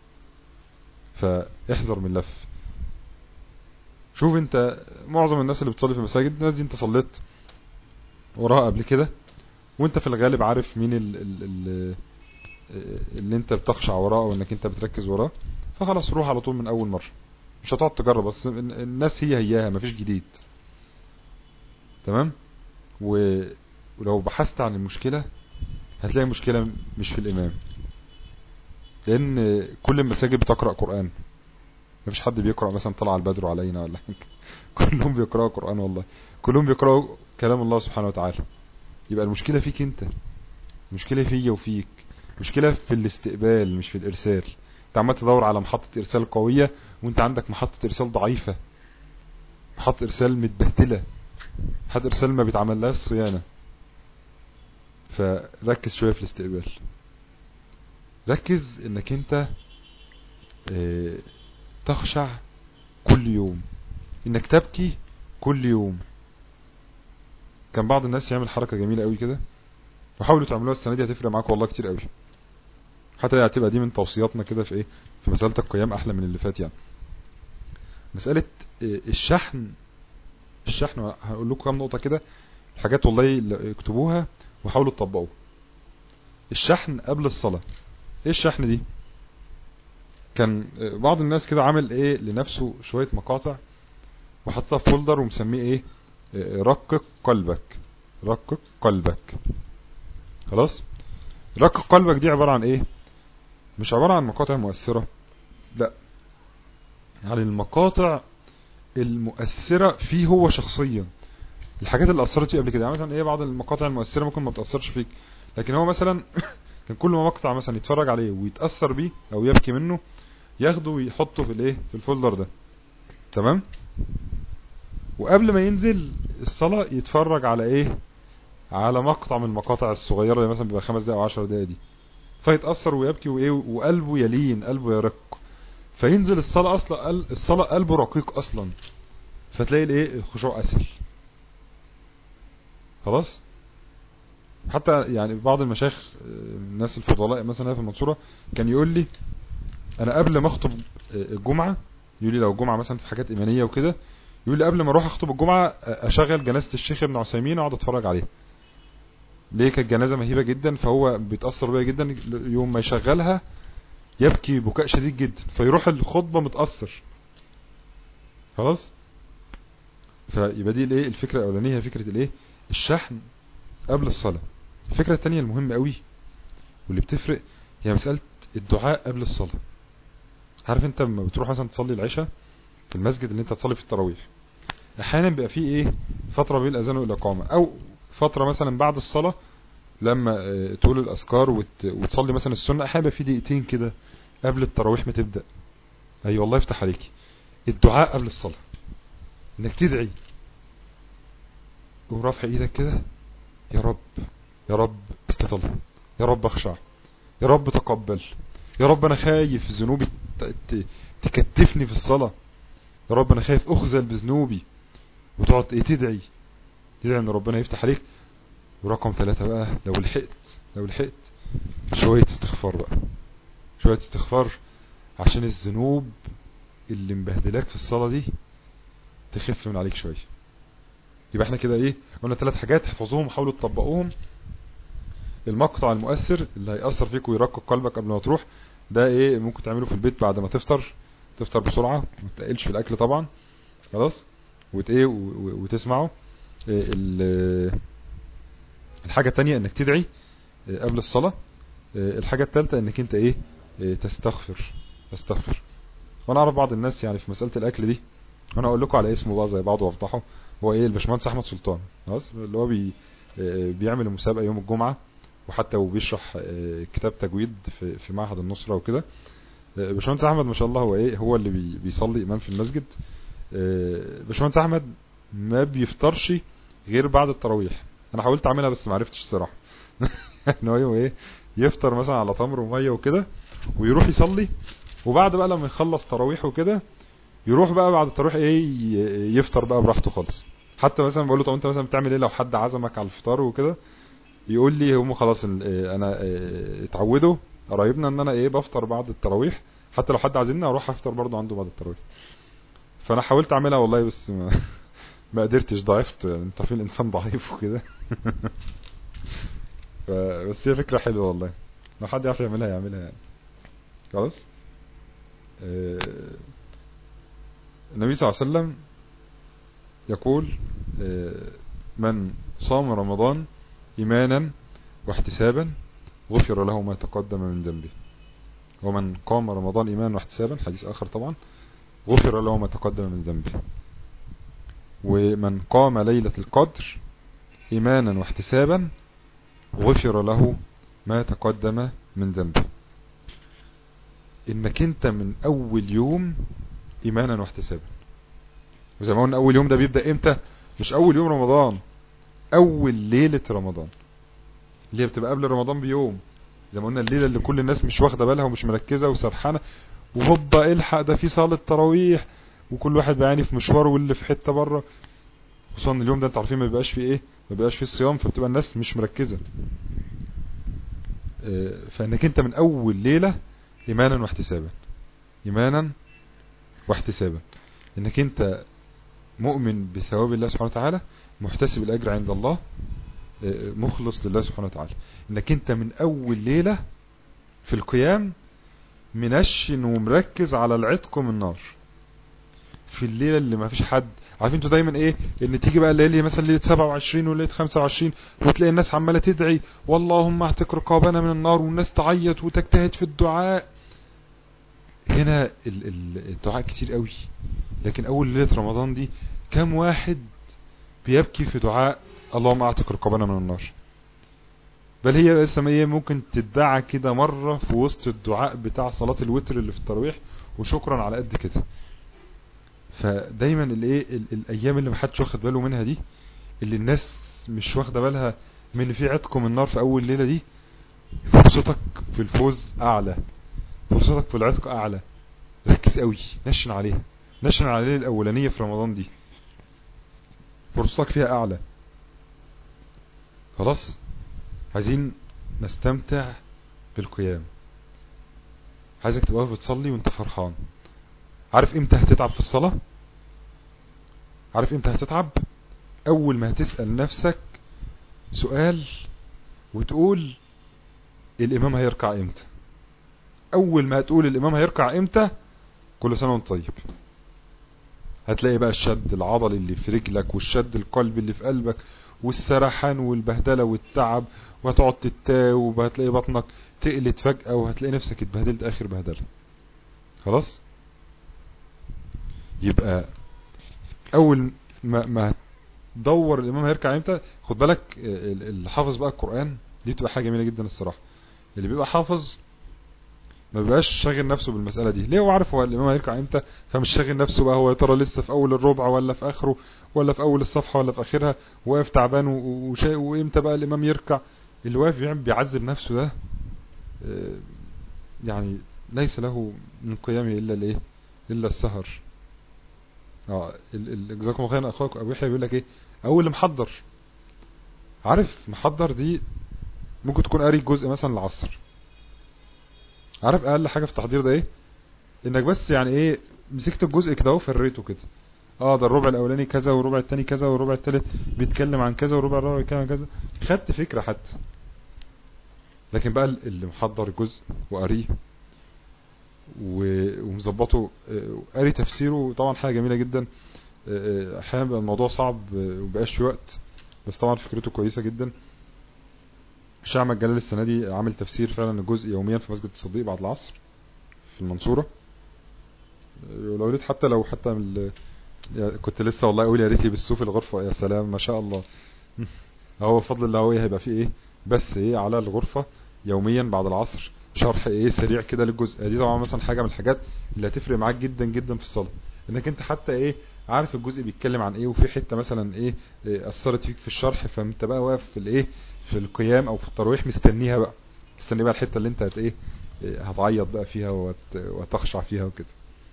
فاحذر من اللف. شوف انت معظم الناس اللي بتصلي في المساجد، الناس دي انت صليت وراها قبل كده، وانت في الغالب عارف مين ال ال ال اللي انت بتخشع وراه او انك انت بتركز وراه، فخلاص روح على طول من اول مرة، مش هتقعد تجرب. بس الناس هي هياها مفيش جديد. تمام. ولو بحثت عن المشكلة هتلاقي المشكلة مش في الامام، لان كل المساجد بتقرأ قرآن، مفيش حد بيقرأ مثلا طلع البدر علينا ولا كلهم بيقرأوا قرآن والله، كلهم بيقرأوا كلام الله سبحانه وتعالى. يبقى المشكلة فيك انت، المشكلة فيا وفيك، مشكلة في الاستقبال مش في الارسال. انت عمال تدور على محطة ارسال قوية وانت عندك محطة ارسال ضعيفة، محطة ارسال متبهدلة، محطة ارسال ما بيتعملهاش صيانة. فركز شوية في الاستقبال، ركز انك انت اه تخشع كل يوم، انك تبكي كل يوم. كان بعض الناس يعمل حركة جميلة قوي كده، وحاولوا تعملوها السنة دي، هتفرق معاك والله كتير قوي. حتى هتبقى دي من توصياتنا كده في ايه في مسألة القيام احلى من اللي فات. يعني مسألة الشحن، الشحن هقول لكم كام نقطة كده، الحاجات والله اكتبوها وحاولوا تطبقوها. الشحن قبل الصلاة. ايه الشحن دي؟ كان بعض الناس كده عامل ايه لنفسه شوية مقاطع وحطها في فولدر ومسميه ايه رقق قلبك، رقق قلبك. خلاص. رقق قلبك دي عبارة عن ايه؟ مش عبارة عن مقاطع مؤثرة، لا، يعني المقاطع المؤثرة فيه هو شخصيا، الحاجات اللي اثرت فيه قبل كده. يعني مثلا ايه بعض المقاطع المؤثرة ممكن ما تأثرش فيك، لكن هو مثلا كان كل ما مقطع مثلا يتفرج عليه ويتأثر بيه او يبكي منه ياخده ويحطه في الايه في الفولدر ده. تمام. وقبل ما ينزل الصلاة يتفرج على ايه على مقطع من المقاطع الصغيرة اللي مثلا بيبقى خمس دقايق او عشر دقايق دي، فيتأثر ويبكي وايه وقلبه يلين، قلبه يرق، فينزل الصلاة اصلا الصلاة قلبه رقيق اصلا، فتلاقي الايه الخشوع اسهل. خلاص. حتى يعني بعض المشايخ الناس الفضلاء مثلا في المنصورة كان يقول لي انا قبل ما اخطب الجمعة، يقول لي لو الجمعة مثلا في حاجات ايمانية وكده، يقول لي قبل ما اروح اخطب الجمعة اشغل جنازة الشيخ ابن عثيمين واقعد اتفرج عليها. ليه؟ كانت جنازة مهيبة جدا، فهو بيتأثر بيها جدا، يوم ما يشغلها يبكي بكاء شديد جدا، فيروح الخطبة متأثر. خلاص. فيبقى دي الايه الفكرة الاولانية، فكرة الايه الشحن قبل الصلاة. الفكرة التانية المهمة قوي واللي بتفرق هي مسألة الدعاء قبل الصلاة. عارف انت لما بتروح مثلا تصلي العشاء في المسجد اللي انت تصلي في التراويح، احيانا بيبقى فيه ايه فترة بين الاذان والاقامة، او فترة مثلا بعد الصلاة لما اه تقول الاذكار وت... وتصلي مثلا السنة، احيانا بيبقى فيه دقيقتين كده قبل التراويح ما تبدأ. اي أيوة والله يفتح عليكي، الدعاء قبل الصلاة، انك تدعي ورافع ايدك كده، يا رب يا رب استطل، يا رب اخشع، يا رب تقبل، يا رب انا خايف ذنوبي تكتفني في الصلاة، يا رب انا خايف اخذل بذنوبي. وتقعد ايه تدعي تدعي ان ربنا يفتح عليك. ورقم ثلاثة بقى، لو لحقت لو لحقت شوية استغفار بقى، شوية استغفار عشان الذنوب اللي مبهدلاك في الصلاة دي تخف من عليك شوية. يبقى احنا كده ايه قلنا ثلاث حاجات، احفظوهم وحاولوا تطبقوهم. المقطع المؤثر اللي هيأثر فيك ويرقق قلبك قبل ما تروح، ده ايه ممكن تعمله في البيت بعد ما تفطر، تفطر بسرعة ما تقلش في الاكل طبعا. خلاص. وت ايه وتسمعه. الحاجة التانية انك تدعي قبل الصلاة. الحاجة الثالثة انك انت ايه تستغفر تستغفر وانا اعرف بعض الناس يعني في مسألة الاكل دي، وانا اقول لكم على اسمه بقى زي بعض وافضحه. هو ايه الباشمهندس احمد سلطان، خلاص، اللي هو بي بيعمل المسابقة يوم الجمعة، وحتى وبيشرح كتاب تجويد في في معهد النصرة وكده. باشمهندس احمد ما شاء الله هو ايه هو اللي بي بيصلي امام في المسجد. باشمهندس احمد ما بيفطرش غير بعد التراويح. انا حاولت اعملها بس ما عرفتش الصراحه. ان هو ايه يفطر مثلا على تمر وميه وكده ويروح يصلي، وبعد بقى لما يخلص تراويح وكده يروح بقى بعد التراويح ايه يفطر بقى براحته خالص. حتى مثلا بقول له طب انت مثلا بتعمل ايه لو حد عزمك على الفطار وكده؟ يقول لي هم خلاص انا اتعودوا قرايبنا ان انا ايه بفطر بعد التراويح، حتى لو حد عازمني اروح افطر برضه عنده بعد التراويح. فانا حاولت اعملها والله بس ما, ما قدرتش، ضعفت. انت عارفين الانسان ضعيف وكده. بس هي فكرة حلوة والله، لو حد يعرف يعملها يعملها يعني. خلاص. اه النبي صلى الله عليه وسلم يقول اه من صام رمضان ايمانا واحتسابا غفر له ما تقدم من ذنبه، ومن قام رمضان ايمانا واحتسابا، حديث اخر طبعا، غفر له ما تقدم من ذنبه. ومن قام ليلة القدر ايمانا واحتسابا غفر له ما تقدم من ذنبه. انك انت من اول يوم ايمانا واحتسابا. وزي ما قلنا اول يوم ده بيبدأ امتى؟ مش اول يوم رمضان، اول ليلة رمضان اللي هي بتبقى قبل رمضان بيوم. زي ما قلنا الليلة اللي كل الناس مش واخدة بالها ومش مركزة وسرحانة، وهوبا الحق ده في صلاة تراويح، وكل واحد بيعاني في مشواره واللي في حتة بره. خصوصا اليوم ده انت عارفين ما بيبقاش فيه ايه ما بيبقاش فيه الصيام، فبتبقى الناس مش مركزة. اه فانك انت من اول ليلة ايمانا واحتسابا، ايمانا واحتسابا، انك انت مؤمن بثواب الله سبحانه وتعالى، محتسب الاجر عند الله، اه مخلص لله سبحانه وتعالى. انك انت من اول ليلة في القيام منشن ومركز على العتق من النار. في الليلة اللي ما فيش حد عارفين انتوا دايما ايه ان تيجي بقى الليلة مثلا ليلة سبعة وعشرين وليلة خمسة وعشرين وتلاقي الناس عمالة تدعي واللهم اعتق رقابنا من النار، والناس تعيط وتجتهد في الدعاء. هنا الدعاء كتير قوي، لكن اول ليلة رمضان دي كم واحد بيبكي في دعاء اللهم اعتق رقابنا من النار؟ بل هي السمية ممكن تدعى كده مرة في وسط الدعاء بتاع صلاة الوتر اللي في التراويح، وشكرا على قد كده. فدايما الايه الايام اللي محدش واخد باله منها دي، اللي الناس مش واخده بالها من في عتق من النار في اول ليله دي، فرصتك في الفوز اعلى، فرصتك في العتق اعلى. ركز قوي، نشن عليها، نشن على الليله الاولانيه في رمضان دي، فرصتك فيها اعلى. خلاص. عايزين نستمتع بالقيام. عايزك تبقى بتصلي وانت فرحان. عارف امتى هتتعب في الصلاة؟ عارف امتى هتتعب؟ اول ما هتسأل نفسك سؤال وتقول الامام هيركع امتى. اول ما هتقول الامام هيركع امتى، كل سنة وانت طيب. هتلاقي بقى الشد العضلي اللي في رجلك والشد القلبي اللي في قلبك والسرحان والبهدلة والتعب، وهتقعد تتاوب، وهتلاقي بطنك تقلت فجأة، وهتلاقي نفسك اتبهدلت اخر بهدلة. خلاص؟ يبقى اول ما, ما دور الامام هيركع امتى. خد بالك اللي حافظ بقى القرآن دي بتبقى حاجة جميلة جدا الصراحة. اللي بيبقى حافظ ما بيبقاش شاغل نفسه بالمسألة دي. ليه؟ هو عارف هو الامام هيركع امتى، فمش شاغل نفسه بقى هو يا ترى لسه في اول الربع ولا في اخره ولا في اول الصفحة ولا في اخرها، واقف تعبان وشيء وامتى بقى الامام يركع. اللي واقف بيعذب نفسه ده يعني ليس له من قيامه الا الايه، الا السهر. اه جزاكم الله خيرا. اخوك ابو يحيى بيقول لك ايه، اول محضر. عارف محضر دي ممكن تكون قاري جزء مثلا العصر. عارف اقل حاجة في التحضير ده ايه؟ انك بس يعني ايه مسكت الجزء كده وفريته كده. اه ده الربع الاولاني كذا والربع الثاني كذا والربع الثالث بيتكلم عن كذا والربع الرابع بيتكلم عن كذا، خدت فكرة حتى. لكن بقى اللي محضر الجزء وقاريه ومظبطه قاري تفسيره، طبعا حاجة جميلة جدا. احيانا بقى الموضوع صعب ومبقاش في وقت، بس طبعا فكرته كويسة جدا. الشيخ احمد جلال السنة دي عامل تفسير فعلا الجزء يوميا في مسجد الصديق بعد العصر في المنصورة. ولو ريت حتى لو حتى من كنت لسه والله اقول يا ريتي بالسوف الغرفة. يا سلام ما شاء الله. هو بفضل الله هو هيبقى فيه ايه بس ايه على الغرفة يوميا بعد العصر شرح ايه سريع كده للجزء دي. طبعا مثلا حاجة من الحاجات اللي هتفرق معاك جدا جدا في الصلاة، انك انت حتى ايه عارف الجزء بيتكلم عن ايه، وفي حتة مثلا ايه اثرت فيك في الشرح، فانت بقى واقف في الايه في القيام او في التراويح مستنيها بقى مستني بقى الحتة اللي انت هت ايه هتعيط بقى فيها وتخشع فيها وكده.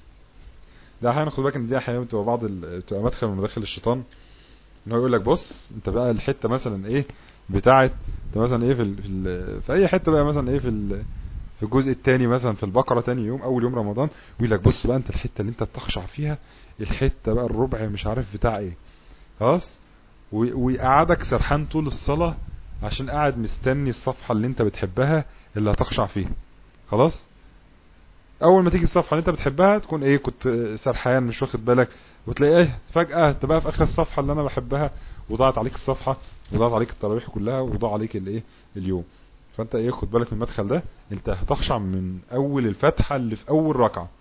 ده احيانا خد بالك ان دي احيانا بتبقى بعض بتبقى مدخل من مداخل الشيطان، ان هو يقول لك بص انت بقى الحته مثلا ايه بتاعه انت مثلا ايه في ال... في, ال... في اي حته بقى مثلا ايه في ال... في الجزء الثاني مثلا في البقره ثاني يوم اول يوم رمضان، ويقول لك بص بقى انت الحته اللي انت بتخشع فيها الحته بقى الربع مش عارف بتاع ايه. خلاص و... ويقعدك سرحان طول الصلاه عشان قاعد مستني الصفحه اللي انت بتحبها اللي هتخشع فيها. خلاص اول ما تيجي الصفحه اللي انت بتحبها تكون ايه كنت سرحان مش واخد بالك، وتلاقي ايه فجاه انت بقى في اخر الصفحه اللي انا بحبها، وضاعت عليك الصفحه وضاعت عليك التراويح كلها وضاع عليك الايه اليوم. فانت ايه خد بالك من المدخل ده، انت هتخشع من اول الفتحه اللي في اول ركعه.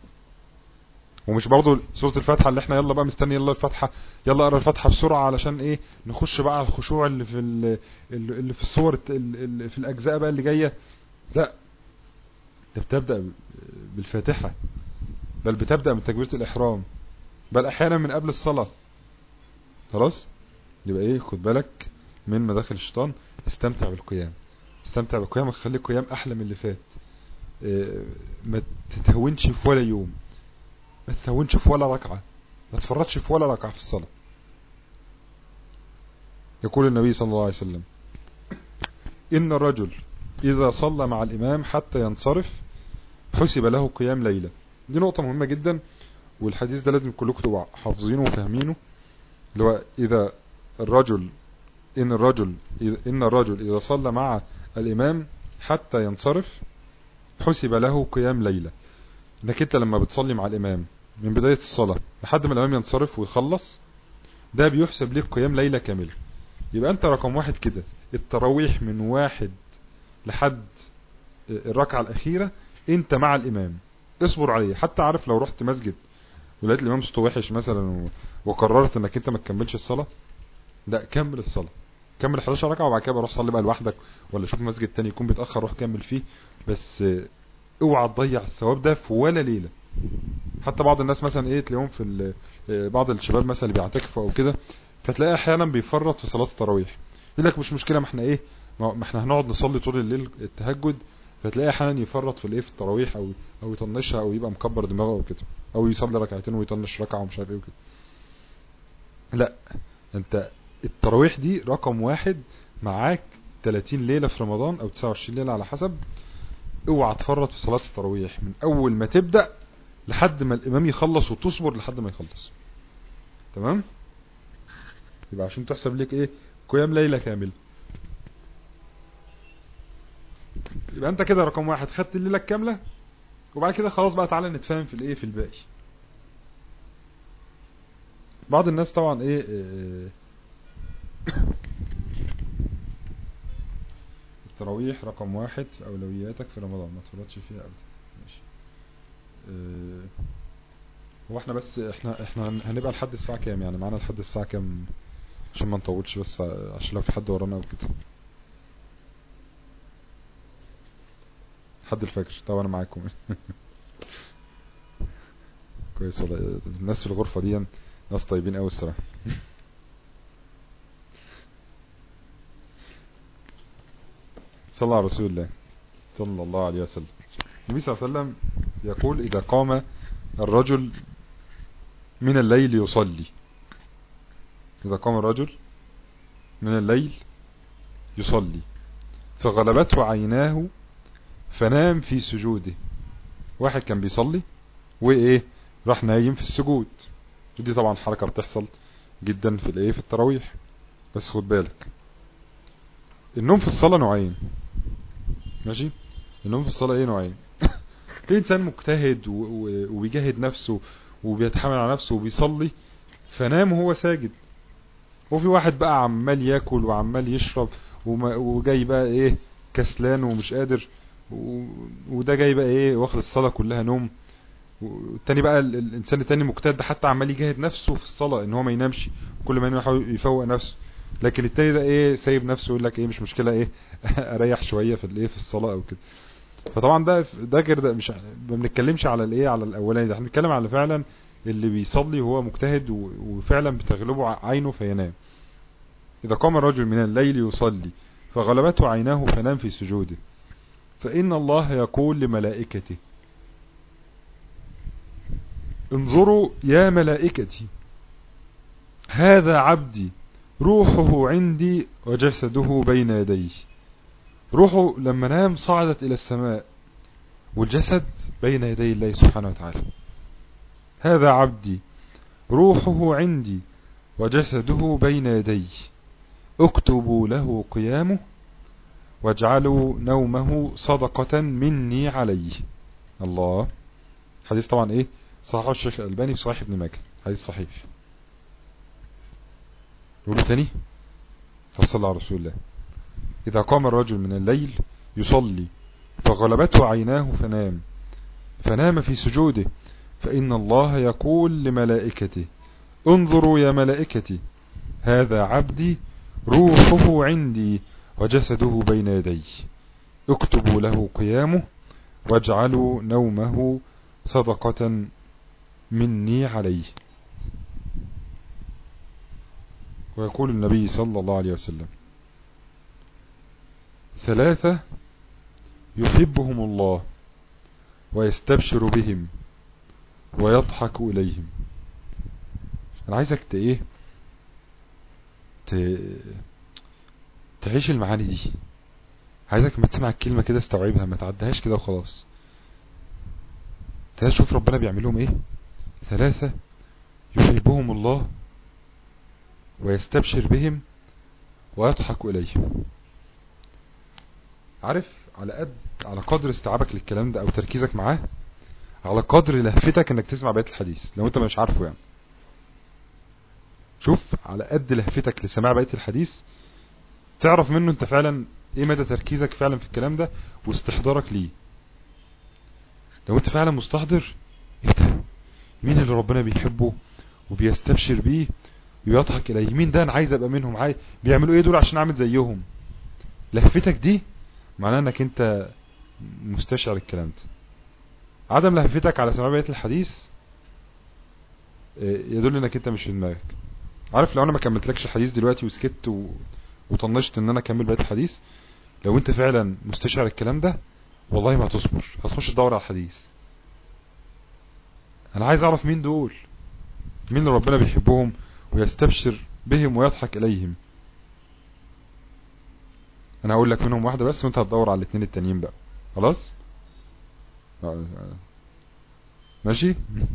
ومش برضو سوره الفاتحه اللي احنا يلا بقى مستني يلا الفاتحه يلا اقرا الفاتحه بسرعه علشان ايه نخش بقى على الخشوع اللي في اللي في الصور اللي في الاجزاء بقى اللي جايه. لا انت بتبدا بالفاتحه، بل بتبدا من تكبيره الاحرام، بل احيانا من قبل الصلاه. خلاص يبقى ايه خد بالك من مداخل الشيطان. استمتع بالقيام، استمتع بالقيام وخلي القيام احلى من اللي فات. اه ما تتهونش في ولا يوم، ما تتهونش في ولا ركعه، ما تفرطش في ولا ركعه في الصلاه. يقول النبي صلى الله عليه وسلم ان الرجل اذا صلى مع الامام حتى ينصرف حسب له قيام ليلة. دي نقطة مهمة جدا، والحديث ده لازم كلكم تبقوا حافظينه وفاهمينه. اللي هو إذا الرجل إن الرجل إن الرجل إذا صلى مع الإمام حتى ينصرف حسب له قيام ليلة. إنك أنت لما بتصلي مع الإمام من بداية الصلاة لحد ما الإمام ينصرف ويخلص، ده بيحسب لك قيام ليلة كاملة. يبقى أنت رقم واحد كده التراويح من واحد لحد الركعة الأخيرة انت مع الامام اصبر عليه. حتى عارف لو رحت مسجد ولقيت الامام صوته وحش مثلا وقررت انك انت ما تكملش الصلاة، لا كمل الصلاة، كمل احداشر ركعة وبعد كده روح صلي بقى لوحدك، ولا شوف مسجد تاني يكون بيتأخر روح كمل فيه. بس اوعى تضيع الثواب ده في ولا ليلة. حتى بعض الناس مثلا ايه تلاقيهم في بعض الشباب مثلا اللي بيعتكفوا او كده، فتلاقي احيانا بيفرط في صلاة التراويح. يقول لك مش مشكلة ما احنا ايه ما احنا هنقعد نصلي طول الليل التهجد، فتلاقي احيانا يفرط في الايه في التراويح او او يطنشها او يبقى مكبر دماغه وكده، او يصلي ركعتين ويطنش ركعه ومش عارف ايه وكده. لا انت التراويح دي رقم واحد معاك ثلاثين ليلة في رمضان او تسعة وعشرين ليلة على حسب، اوعى تفرط في صلاة التراويح من اول ما تبدأ لحد ما الامام يخلص، وتصبر لحد ما يخلص. تمام؟ يبقى عشان تحسب لك ايه؟ قيام ليلة كاملة. يبقى انت كده رقم واحد خدت الليلة الكاملة، وبعد كده خلاص بقى تعالى نتفاهم في الايه في الباقي. بعض الناس طبعا ايه, إيه التراويح رقم واحد في اولوياتك في رمضان، ما تفرطش فيها ابدا. ماشي. إيه هو احنا بس احنا احنا هنبقى لحد الساعة كام يعني؟ معانا لحد الساعة كام عشان ما نطولش، بس عشان لو في حد ورانا او كده. لحد الفجر. طبعا انا معاكم. كويس والله، الناس في الغرفة دي ناس طيبين قوي الصراحة. صلى على رسول الله صلى الله عليه وسلم. النبي صلى الله عليه وسلم يقول: إذا قام الرجل من الليل يصلي، إذا قام الرجل من الليل يصلي فغلبته عيناه فنام في سجوده. واحد كان بيصلي وايه راح نايم في السجود. ودي طبعا حركة بتحصل جدا في الايه في التراويح، بس خد بالك النوم في الصلاة نوعين. ماشي؟ النوم في الصلاة ايه نوعين. في انسان مجتهد وبيجاهد نفسه وبيتحمل على نفسه وبيصلي فنام وهو ساجد، وفي واحد بقى عمال ياكل وعمال يشرب وجاي بقى ايه كسلان ومش قادر، وده جاي بقى ايه واخد الصلاة كلها نوم. والتاني بقى الانسان التاني مجتهد حتى عمال يجاهد نفسه في الصلاة ان هو ما ينامش، كل ما ينام يحاول يفوق نفسه. لكن التاني ده ايه سايب نفسه يقول لك ايه مش مشكلة ايه اريح شوية في الايه في الصلاة او كده. فطبعا ده ده كده مش ما بنتكلمش على الايه على الاولاني ده، احنا بنتكلم على فعلا اللي بيصلي وهو مجتهد وفعلا بتغلبه عينه فينام. اذا قام الرجل من الليل يصلي فغلبته عيناه فنام في سجوده فإن الله يقول لملائكته: انظروا يا ملائكتي، هذا عبدي روحه عندي وجسده بين يدي. روحه لما نام صعدت إلى السماء، والجسد بين يدي الله سبحانه وتعالى. هذا عبدي روحه عندي وجسده بين يدي، اكتبوا له قيامه واجعلوا نومه صدقة مني عليه. الله. حديث طبعا ايه صحيح الشيخ الألباني في صحيح ابن ماجه، حديث صحيح. نقوله تاني. صلى على رسول الله. إذا قام الرجل من الليل يصلي فغلبته عيناه فنام فنام في سجوده فإن الله يقول لملائكته: انظروا يا ملائكتي، هذا عبدي روحه عندي وجسده بين يدي، اكتبوا له قيامه واجعلوا نومه صدقة مني عليه. ويقول النبي صلى الله عليه وسلم: ثلاثة يحبهم الله ويستبشر بهم ويضحك إليهم. أنا عايزك ت ايه ت... تعيش المعاني دي. عايزك ما تسمع الكلمة كده استوعبها، ما تعدهاش كده وخلاص. تعال شوف ربنا بيعملهم ايه. ثلاثة يحبهم الله ويستبشر بهم ويضحك إليهم. عارف على قد على قدر استيعابك للكلام ده او تركيزك معاه، على قدر لهفتك انك تسمع بقية الحديث لو انت مش عارفه يعني. شوف على قد لهفتك لسماع بقية الحديث تعرف منه انت فعلا ايه مدى تركيزك فعلا في الكلام ده واستحضارك ليه. لو انت فعلا مستحضر ايه ده، مين اللي ربنا بيحبه وبيستبشر بيه ويضحك اليه، مين ده انا عايز ابقى منهم، عايز بيعملوا ايه دول عشان اعمل زيهم. لهفتك دي معناه انك انت مستشعر الكلام ده. عدم لهفتك على سماع بقية الحديث يدل انك انت مش في دماغك. عارف لو انا ما كملتلكش الحديث دلوقتي وسكت و... وطنشت ان انا اكمل بقية الحديث، لو انت فعلا مستشعر الكلام ده والله ما هتصبر، هتخش تدور على الحديث. انا عايز اعرف مين دول، مين اللي ربنا بيحبهم ويستبشر بهم ويضحك اليهم. انا هقول لك منهم واحدة بس وانت هتدور على الاثنين التانيين بقى. خلاص ماشي.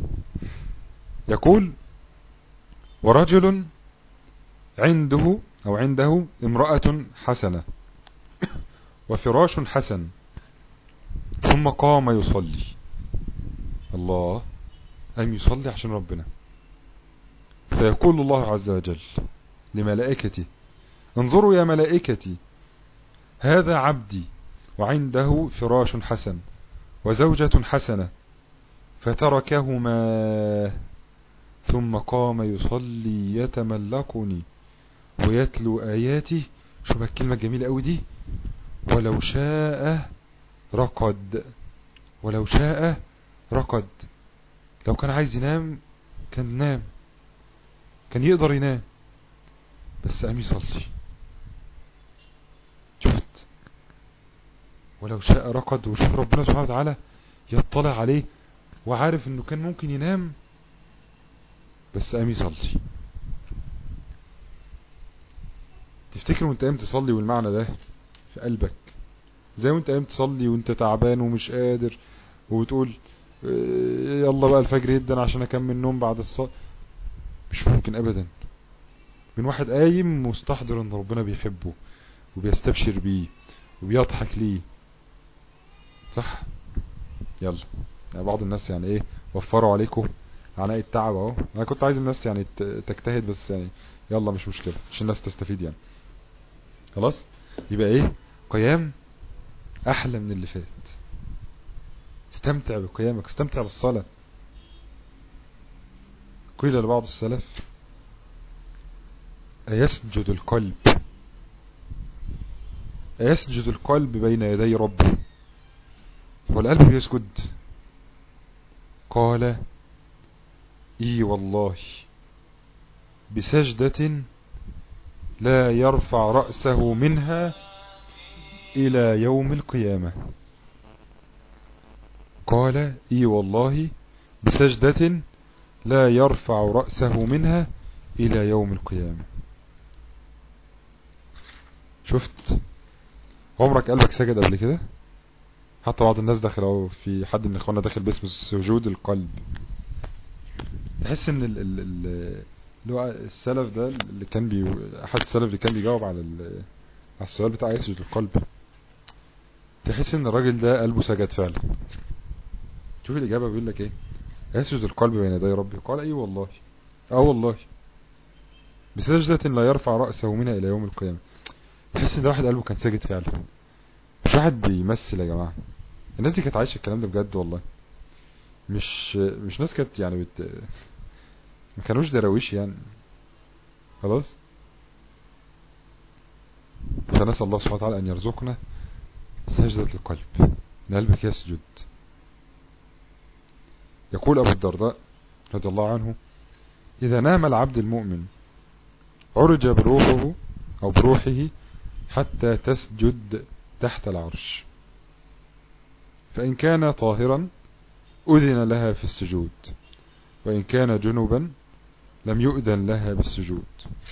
يقول ورجل عنده او عنده امرأة حسنة وفراش حسن ثم قام يصلي. الله، قام يصلي عشان ربنا. فيقول الله عز وجل لملائكته انظروا يا ملائكتي هذا عبدي وعنده فراش حسن وزوجة حسنة فتركهما ثم قام يصلي يتملقني ويتلو آياته. شوف الكلمة الجميلة قوي دي، ولو شاء رقد. ولو شاء رقد، لو كان عايز ينام كان نام، كان يقدر ينام، بس قام يصلي. شفت؟ ولو شاء رقد. وشوف ربنا سبحانه وتعالى يطلع عليه وعارف انه كان ممكن ينام بس قام يصلي. تفتكر وانت قايم تصلي والمعنى ده في قلبك زي وانت قايم تصلي وانت تعبان ومش قادر وبتقول يلا بقى الفجر يدن عشان اكمل نوم بعد الصلاة؟ مش ممكن ابدا. من واحد قايم مستحضر ان ربنا بيحبه وبيستبشر بيه وبيضحك ليه. صح؟ يلا يعني بعض الناس يعني ايه وفروا عليكم عناء التعب اهو. انا كنت عايز الناس يعني تجتهد بس يعني يلا مش مشكلة عشان الناس تستفيد يعني. خلاص يبقى ايه؟ قيام احلى من اللي فات. استمتع بقيامك، استمتع بالصلاة. قيل لبعض السلف أيسجد القلب أيسجد القلب بين يدي ربه؟ والقلب يسجد؟ قال اي والله بسجدة لا يرفع رأسه منها إلى يوم القيامة. قال اي والله بسجدة لا يرفع رأسه منها إلى يوم القيامة. شفت؟ عمرك قلبك سجد قبل كده؟ حتى بعض الناس داخل او في حد من اخواننا داخل باسم سجود القلب. تحس ان ال ال ال اللي هو السلف ده اللي كان بي احد السلف اللي كان بيجاوب على على السؤال بتاع يسجد القلب، تحس ان الراجل ده قلبه سجد فعلا. شوف الاجابه بيقول لك ايه؟ يسجد القلب بين يدي ربي. قال اي والله اه والله بسجدة لا يرفع رأسه منها الى يوم القيامة. تحس ان ده واحد قلبه كان ساجد فعلا، مش واحد بيمثل يا جماعة. الناس دي كانت عايشة الكلام ده بجد والله، مش مش ناس كانت يعني بت... ما كانوش دراويش يعني. خلاص. فنسأل الله سبحانه وتعالى ان يرزقنا سجدة القلب، ان قلبك يسجد. يقول ابو الدرداء رضي الله عنه اذا نام العبد المؤمن عرج بروحه او بروحه حتى تسجد تحت العرش، فإن كان طاهرا أذن لها في السجود، وإن كان جنوبا لم يؤذن لها بالسجود.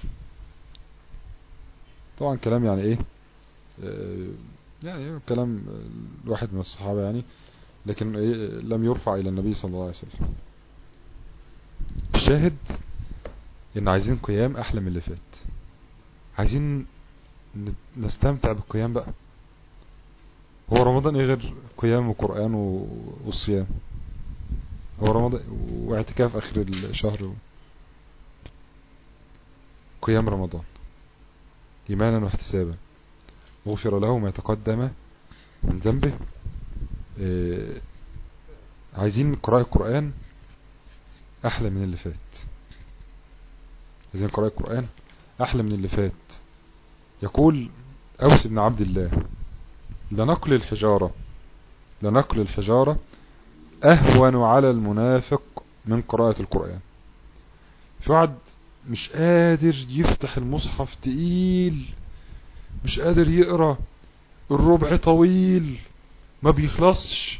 طبعا كلام يعني ايه آه يعني كلام الواحد من الصحابة يعني، لكن إيه لم يرفع إلى النبي صلى الله عليه وسلم. الشاهد إن عايزين قيام أحلى من اللي فات، عايزين نستمتع بالقيام بقى. هو رمضان ايه غير قيام وقرآن والصيام؟ هو رمضان واعتكاف اخر الشهر، قيام رمضان ايمانا واحتسابا غفر له ما تقدم من ذنبه. اه عايزين قراءة القرآن احلى من اللي فات، عايزين قراءة القرآن احلى من اللي فات. يقول اوس بن عبد الله لنقل الحجارة لنقل الحجارة أهون على المنافق من قراءة القرآن. في واحد مش قادر يفتح المصحف، تقيل، مش قادر يقرأ، الربع طويل ما بيخلصش.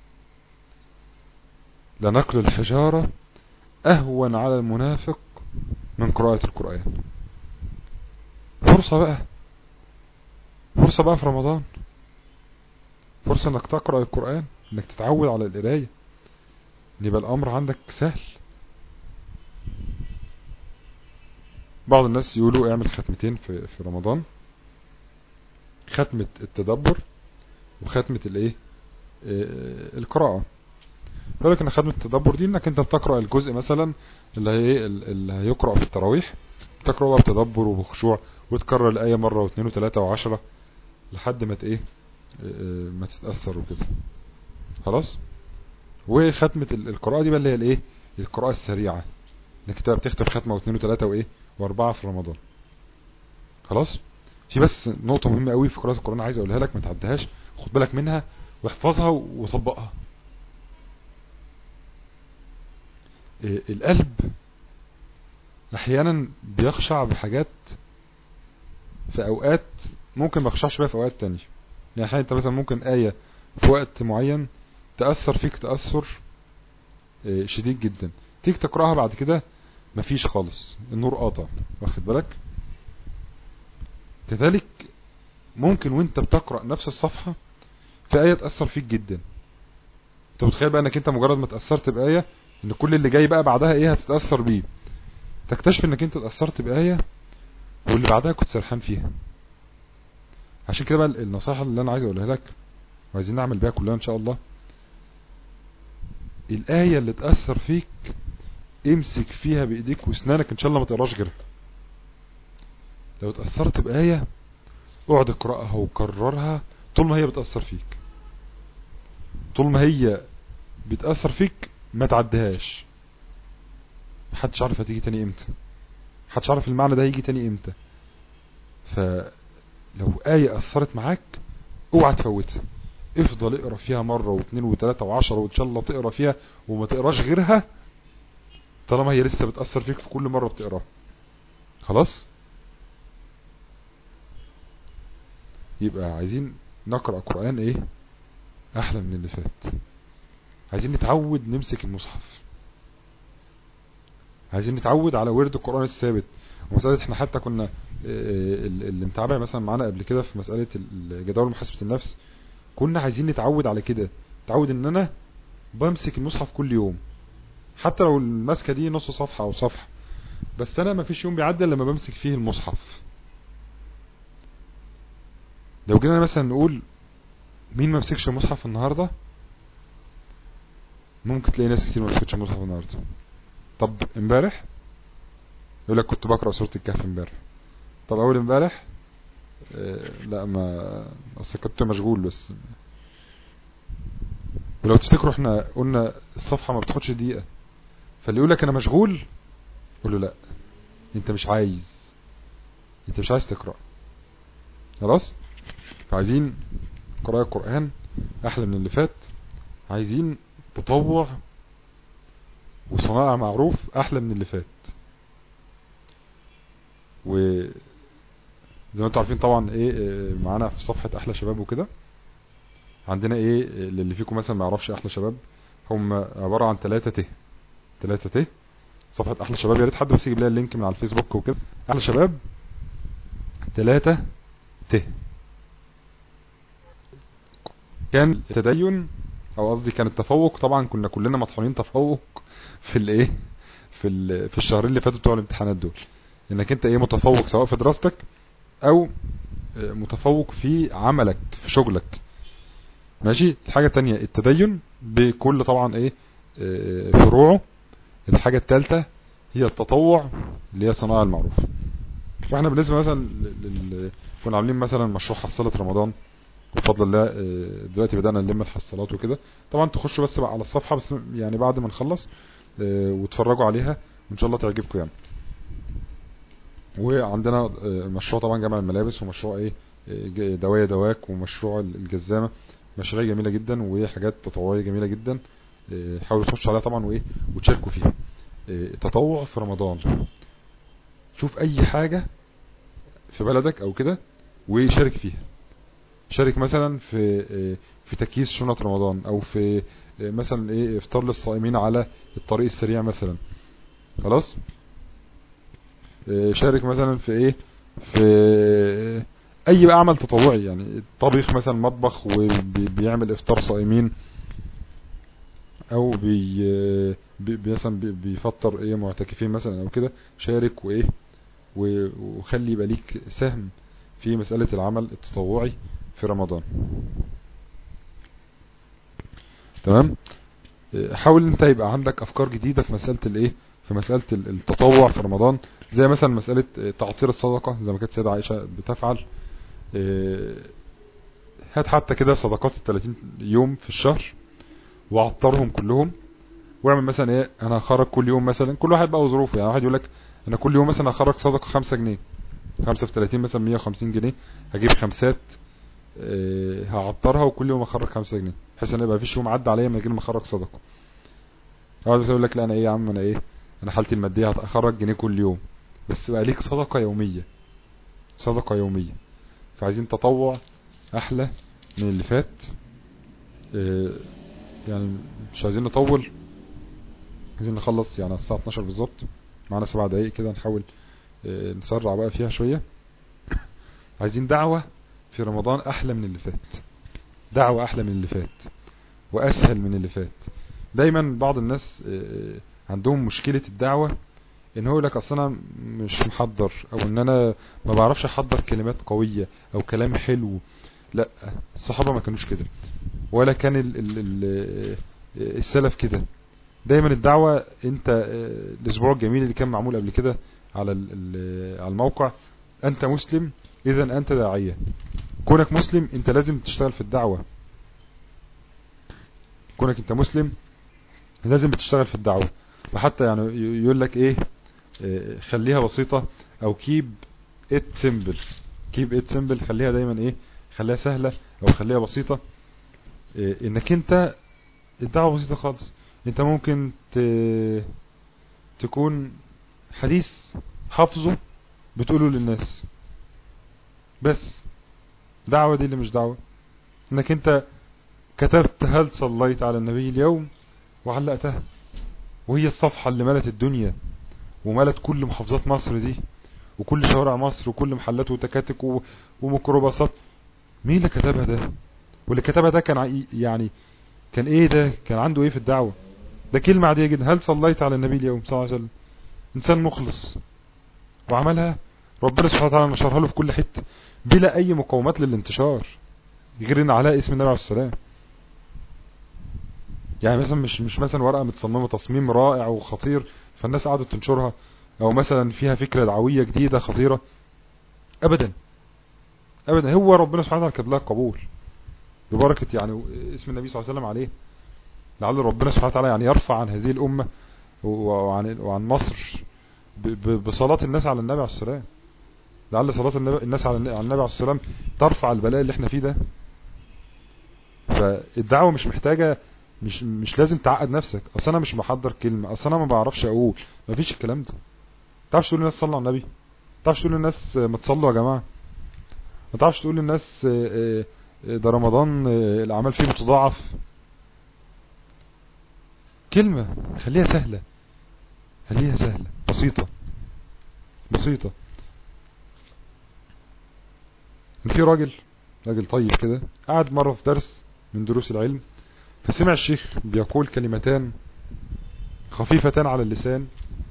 لنقل الحجارة أهون على المنافق من قراءة القرآن. فرصة بقى، فرصة بقى في رمضان، فرصة انك تقرأ القرآن، انك تتعود على القراية، يبقى الامر عندك سهل. بعض الناس يقولوا اعمل ختمتين في, في رمضان، ختمة التدبر وختمة الايه اه القراءة. يقول لك ان ختمة التدبر دي انك انت بتقرأ الجزء مثلا اللي هي اللي هيقرأ في التراويح، تقرأ بقى بتدبر وبخشوع، وتكرر الآية مرة واثنين وثلاثة وعشرة لحد ما ايه اه ما تتأثر وكده خلاص. وختمة القراءة دي بقى اللي هي الايه القراءة السريعة، انك انت بتختم ختمة واثنين وثلاثة وايه واربعة في رمضان خلاص. في بس نقطة مهمة قوي في قراءة القرآن عايز اقولها لك، ما تعدهاش، خد بالك منها واحفظها وطبقها. إيه القلب احيانا بيخشع بحاجات في اوقات ممكن ما يخشعش بيها في اوقات تانية. يعني احيانا انت مثلا ممكن آية في وقت معين تأثر فيك تأثر إيه شديد جدا، تيجي تقرأها بعد كده مفيش خالص، النور قاطع، واخد بالك. كذلك ممكن وانت بتقرأ نفس الصفحة في آية تأثر فيك جدا. انت متخيل بقى انك انت مجرد ما تأثرت بآية ان كل اللي جاي بقى بعدها ايه هتتأثر بيه، تكتشف انك انت تأثرت بآية واللي بعدها كنت سرحان فيها. عشان كده بقى النصيحة اللي انا عايز اقولها لك وعايزين نعمل بيها كلنا ان شاء الله، الآية اللي تأثر فيك امسك فيها بايديك واسنانك ان شاء الله ما تقراش غيرها. لو تأثرت بآية اقعد اقرأها وكررها طول ما هي بتأثر فيك، طول ما هي بتأثر فيك ما تعدهاش. محدش عارف هتيجي تاني امتى، محدش عارف المعنى ده هيجي تاني امتى. فلو آية أثرت معاك اوعى تفوتها، افضل اقرأ فيها مرة واثنين وثلاثة وعشرة وان شاء الله تقرأ فيها وما تقراش غيرها طالما هي لسه بتأثر فيك في كل مرة بتقراها خلاص. يبقى عايزين نقرأ قرآن ايه احلى من اللي فات، عايزين نتعود نمسك المصحف، عايزين نتعود على ورد القرآن الثابت. ومسألة احنا حتى كنا اللي متابع مثلا معانا قبل كده في مسألة جدول محاسبة النفس، كنا عايزين نتعود على كده، نتعود ان انا بمسك المصحف كل يوم، حتى لو المسكة دي نص صفحة او صفحة، بس انا ما فيش يوم بيعدي لما بمسك فيه المصحف. لو جينا مثلا نقول مين ما مسكش المصحف النهاردة، ممكن تلاقي ناس كتير ما مسكتش المصحف النهاردة. طب امبارح يقول لك كنت بقرأ سورة الكهف امبارح. طب اول امبارح اه لا ما اصل كنت مشغول بس. ولو تفتكروا احنا قلنا الصفحة ما بتاخدش دقيقة، فاللي يقول لك انا مشغول قول له لا انت مش عايز، انت مش عايز تقرأ خلاص. فعايزين قراءة القرآن احلى من اللي فات، عايزين تطوع وصناعة معروف احلى من اللي فات. وزي ما انتم عارفين طبعا ايه معانا في صفحة احلى شباب وكده، عندنا ايه اللي فيكم مثلا ما يعرفش احلى شباب، هم عبارة عن ثلاثة ت ثلاثة ت صفحة احلى شباب، يا ريت حد بس يجيب لنا اللينك من على الفيسبوك وكده. احلى شباب ثلاثة ت كان التدين او قصدي كان التفوق، طبعا كنا كلنا مطحونين تفوق في الايه في ال في الشهرين اللي فاتوا بتوع الامتحانات دول، انك انت ايه متفوق سواء في دراستك او متفوق في عملك في شغلك ماشي. الحاجة التانية التدين بكل طبعا ايه فروعه. الحاجة التالتة هي التطوع اللي هي صناعة المعروف. فاحنا بالنسبة مثلا لل... كنا عاملين مثلا مشروع حصالة رمضان بفضل الله، دلوقتي بدأنا نلم الحصالات وكده. طبعا تخشوا بس بقى على الصفحة بس يعني بعد ما نخلص وتفرجوا عليها وان شاء الله تعجبكم يعني. وعندنا مشروع طبعا جمع الملابس، ومشروع ايه دوايا دواك، ومشروع الجزامة، مشاريع جميلة جدا وحاجات تطوعية جميلة جدا. حاولوا تخشوا عليها طبعا وايه وتشاركوا فيها. تطوع في رمضان، شوف اي حاجة في بلدك او كده وشارك فيها. شارك مثلا في في تكييس شنط رمضان، او في مثلا ايه افطار للصائمين على الطريق السريع مثلا خلاص. شارك مثلا في ايه في اي بقى عمل تطوعي، يعني طبيخ مثلا مطبخ وبيعمل افطار صائمين، او بي بي مثلا بيفطر ايه معتكفين مثلا او كده، شارك وايه وخلي يبقى ليك سهم في مسألة العمل التطوعي في رمضان. تمام. حاول انت يبقى عندك افكار جديدة في مسألة الايه في مسألة التطوع في رمضان، زي مثلا مسألة تعطير الصدقة زي ما كانت سيدة عائشة بتفعل. هات حتى كده صدقات الثلاثين يوم في الشهر وعطرهم كلهم، واعمل مثلا ايه، انا هخرج كل يوم مثلا، كل واحد بقى وظروفه، يعني واحد يقول لك انا كل يوم مثلا هخرج صدقة خمسة جنيه، خمسة في ثلاثين مثلا مية وخمسين جنيه، هجيب خمسات اه هعطرها وكل يوم اخرج خمسة جنيه، بحيث ان يبقى فيش يوم عدى عليا من غير ما اخرج صدقة. واحد يقول لك لا انا ايه يا عم، انا ايه انا حالتي المادية هخرج جنيه كل يوم، بس بقى ليك صدقة يومية، صدقة يومية. فعايزين تطوع احلى من اللي فات. اه يعني مش عايزين نطول، عايزين نخلص يعني الساعة اتناشر بالظبط، معانا سبع دقايق كده، نحاول اه نسرع بقى فيها شوية. عايزين دعوة في رمضان احلى من اللي فات، دعوة احلى من اللي فات واسهل من اللي فات. دايما بعض الناس اه عندهم مشكلة الدعوة، ان هو يقول لك اصل انا مش محضر، او ان انا ما بعرفش احضر كلمات قوية او كلام حلو. لا، الصحابة ما كانوش كده، ولا كان ال ال ال السلف كده. دايما الدعوة، انت الاسبوع الجميل اللي كان معمول قبل كده على على الموقع، انت مسلم اذا انت داعية. كونك مسلم انت لازم تشتغل في الدعوة، كونك انت مسلم لازم تشتغل في الدعوة. وحتى يعني يقول لك ايه، خليها بسيطة، او كيب ات سيمبل، كيب ات سيمبل، خليها دايما ايه، خليها سهلة او خليها بسيطة. إيه انك انت الدعوة بسيطة خالص. انت ممكن ت... تكون حديث حافظه بتقوله للناس بس، دعوة دي اللي مش دعوة. انك انت كتبت هل صليت على النبي اليوم وعلقتها، وهي الصفحة اللي ملت الدنيا وملت كل محافظات مصر دي وكل شوارع مصر وكل محلات وتكاتك و... وميكروباصات. مين اللي كتبها ده؟ واللي كتبها ده كان يعني كان ايه ده، كان عنده ايه في الدعوة؟ ده كلمة عادية جدا، هل صليت على النبي اليوم صلى الله عليه وسلم. انسان مخلص وعملها، ربنا سبحانه وتعالى نشرها له في كل حتة بلا اي مقاومات للانتشار، غير ان على اسم النبي عليه السلام. يعني مثلا مش مش مثلا ورقة متصممة تصميم رائع وخطير فالناس قعدت تنشرها، او مثلا فيها فكرة دعوية جديدة خطيرة، ابدا ابدا. هو ربنا سبحانه وتعالى كتب لها القبول ببركة يعني اسم النبي صلى الله عليه وسلم عليه، لعل ربنا سبحانه وتعالى يعني يرفع عن هذه الأمة وعن وعن مصر بصلاة الناس على النبي عليه السلام. لعل صلاة الناس على النبي عليه السلام ترفع البلاء اللي احنا فيه ده. فالدعوة مش محتاجة، مش مش لازم تعقد نفسك، اصل انا مش محضر كلمة، اصل انا ما بعرفش اقول، ما فيش الكلام ده. ما تعرفش تقول للناس صلوا على النبي، ما تعرفش تقول للناس ما تصلوا يا جماعة، ما تعرفش تقول للناس ده رمضان الاعمال فيه بتضاعف. كلمة خليها سهلة، خليها سهلة بسيطة بسيطة. في راجل راجل طيب كده قعد مرة في درس من دروس العلم، فسمع الشيخ بيقول كلمتان خفيفتان على اللسان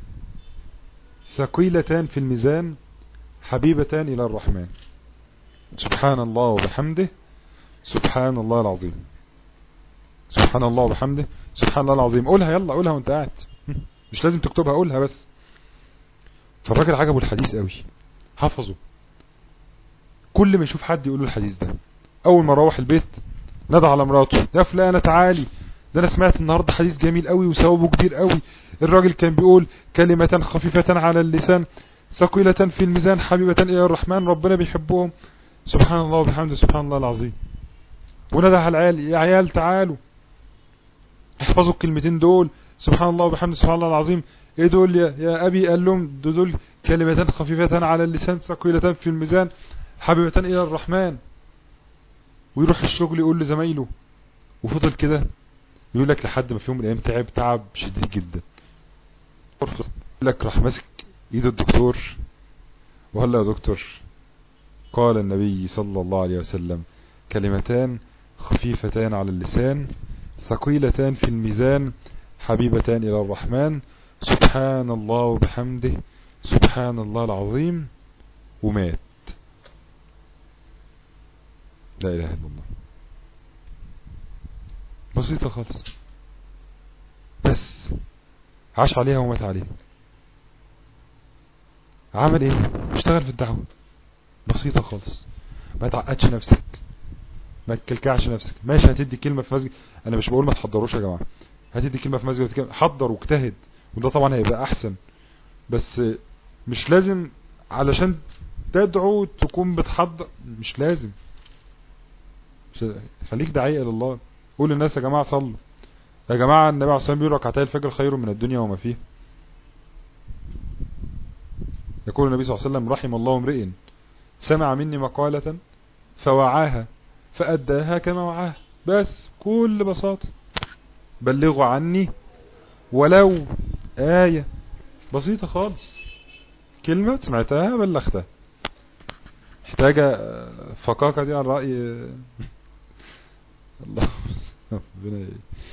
ثقيلتان في الميزان حبيبتان إلى الرحمن، سبحان الله وبحمده سبحان الله العظيم، سبحان الله وبحمده سبحان الله العظيم. قولها يلا، قولها وانت قاعد، مش لازم تكتبها، قولها بس. فالراجل عجبه الحديث قوي، حفظه، كل ما يشوف حد يقول له الحديث ده. اول ما روح البيت نادى على مراته، يا فلانة تعالي، ده انا سمعت النهاردة حديث جميل قوي وثوابه كبير قوي، الراجل كان بيقول كلمة خفيفة على اللسان ثقيلة في الميزان حبيبة الى الرحمن، ربنا بيحبهم، سبحان الله وبحمده سبحان الله العظيم. ونادى على العيال، يا عيال تعالوا احفظوا الكلمتين دول، سبحان الله وبحمده سبحان الله العظيم. ايه دول يا, يا ابي؟ قال لهم دول كلمتان خفيفتان على اللسان ثقيلتان في الميزان حبيبتان الى الرحمن. ويروح الشغل يقول لزمايله، وفضل كده يقول لك لحد ما في يوم من الايام تعب تعب شديد جدا. يقول لك راح ماسك ايد الدكتور، وهلا يا دكتور قال النبي صلى الله عليه وسلم: كلمتان خفيفتان على اللسان ثقيلتان في الميزان حبيبتان إلى الرحمن سبحان الله وبحمده سبحان الله العظيم، ومات. لا إله إلا الله. بسيطة خالص، بس عاش عليها ومات عليها. عمل ايه؟ اشتغل في الدعوة. بسيطة خالص، ما تعقدش نفسك، ما تكلكعش نفسك. ماشي هتدي كلمة في مسجد، انا مش بقول ما تحضروش يا جماعة، هتدي كلمة في مسجد حضر واجتهد، وده طبعا هيبقى احسن، بس مش لازم علشان تدعو تكون بتحضر، مش لازم. خليك داعية الى الله. قول للناس يا جماعة صلوا، يا جماعة النبي عليه الصلاة والسلام بيقول ركعتي الفجر خير من الدنيا وما فيه. يقول النبي صلى الله عليه وسلم: رحم الله امرئ سمع مني مقالة فوعاها فأداها كما وعاها. بس كل بساطة، بلغوا عني ولو آية. بسيطة خالص، كلمة سمعتها بلغتها. محتاجة فقاقة دي على رأي الله ربنا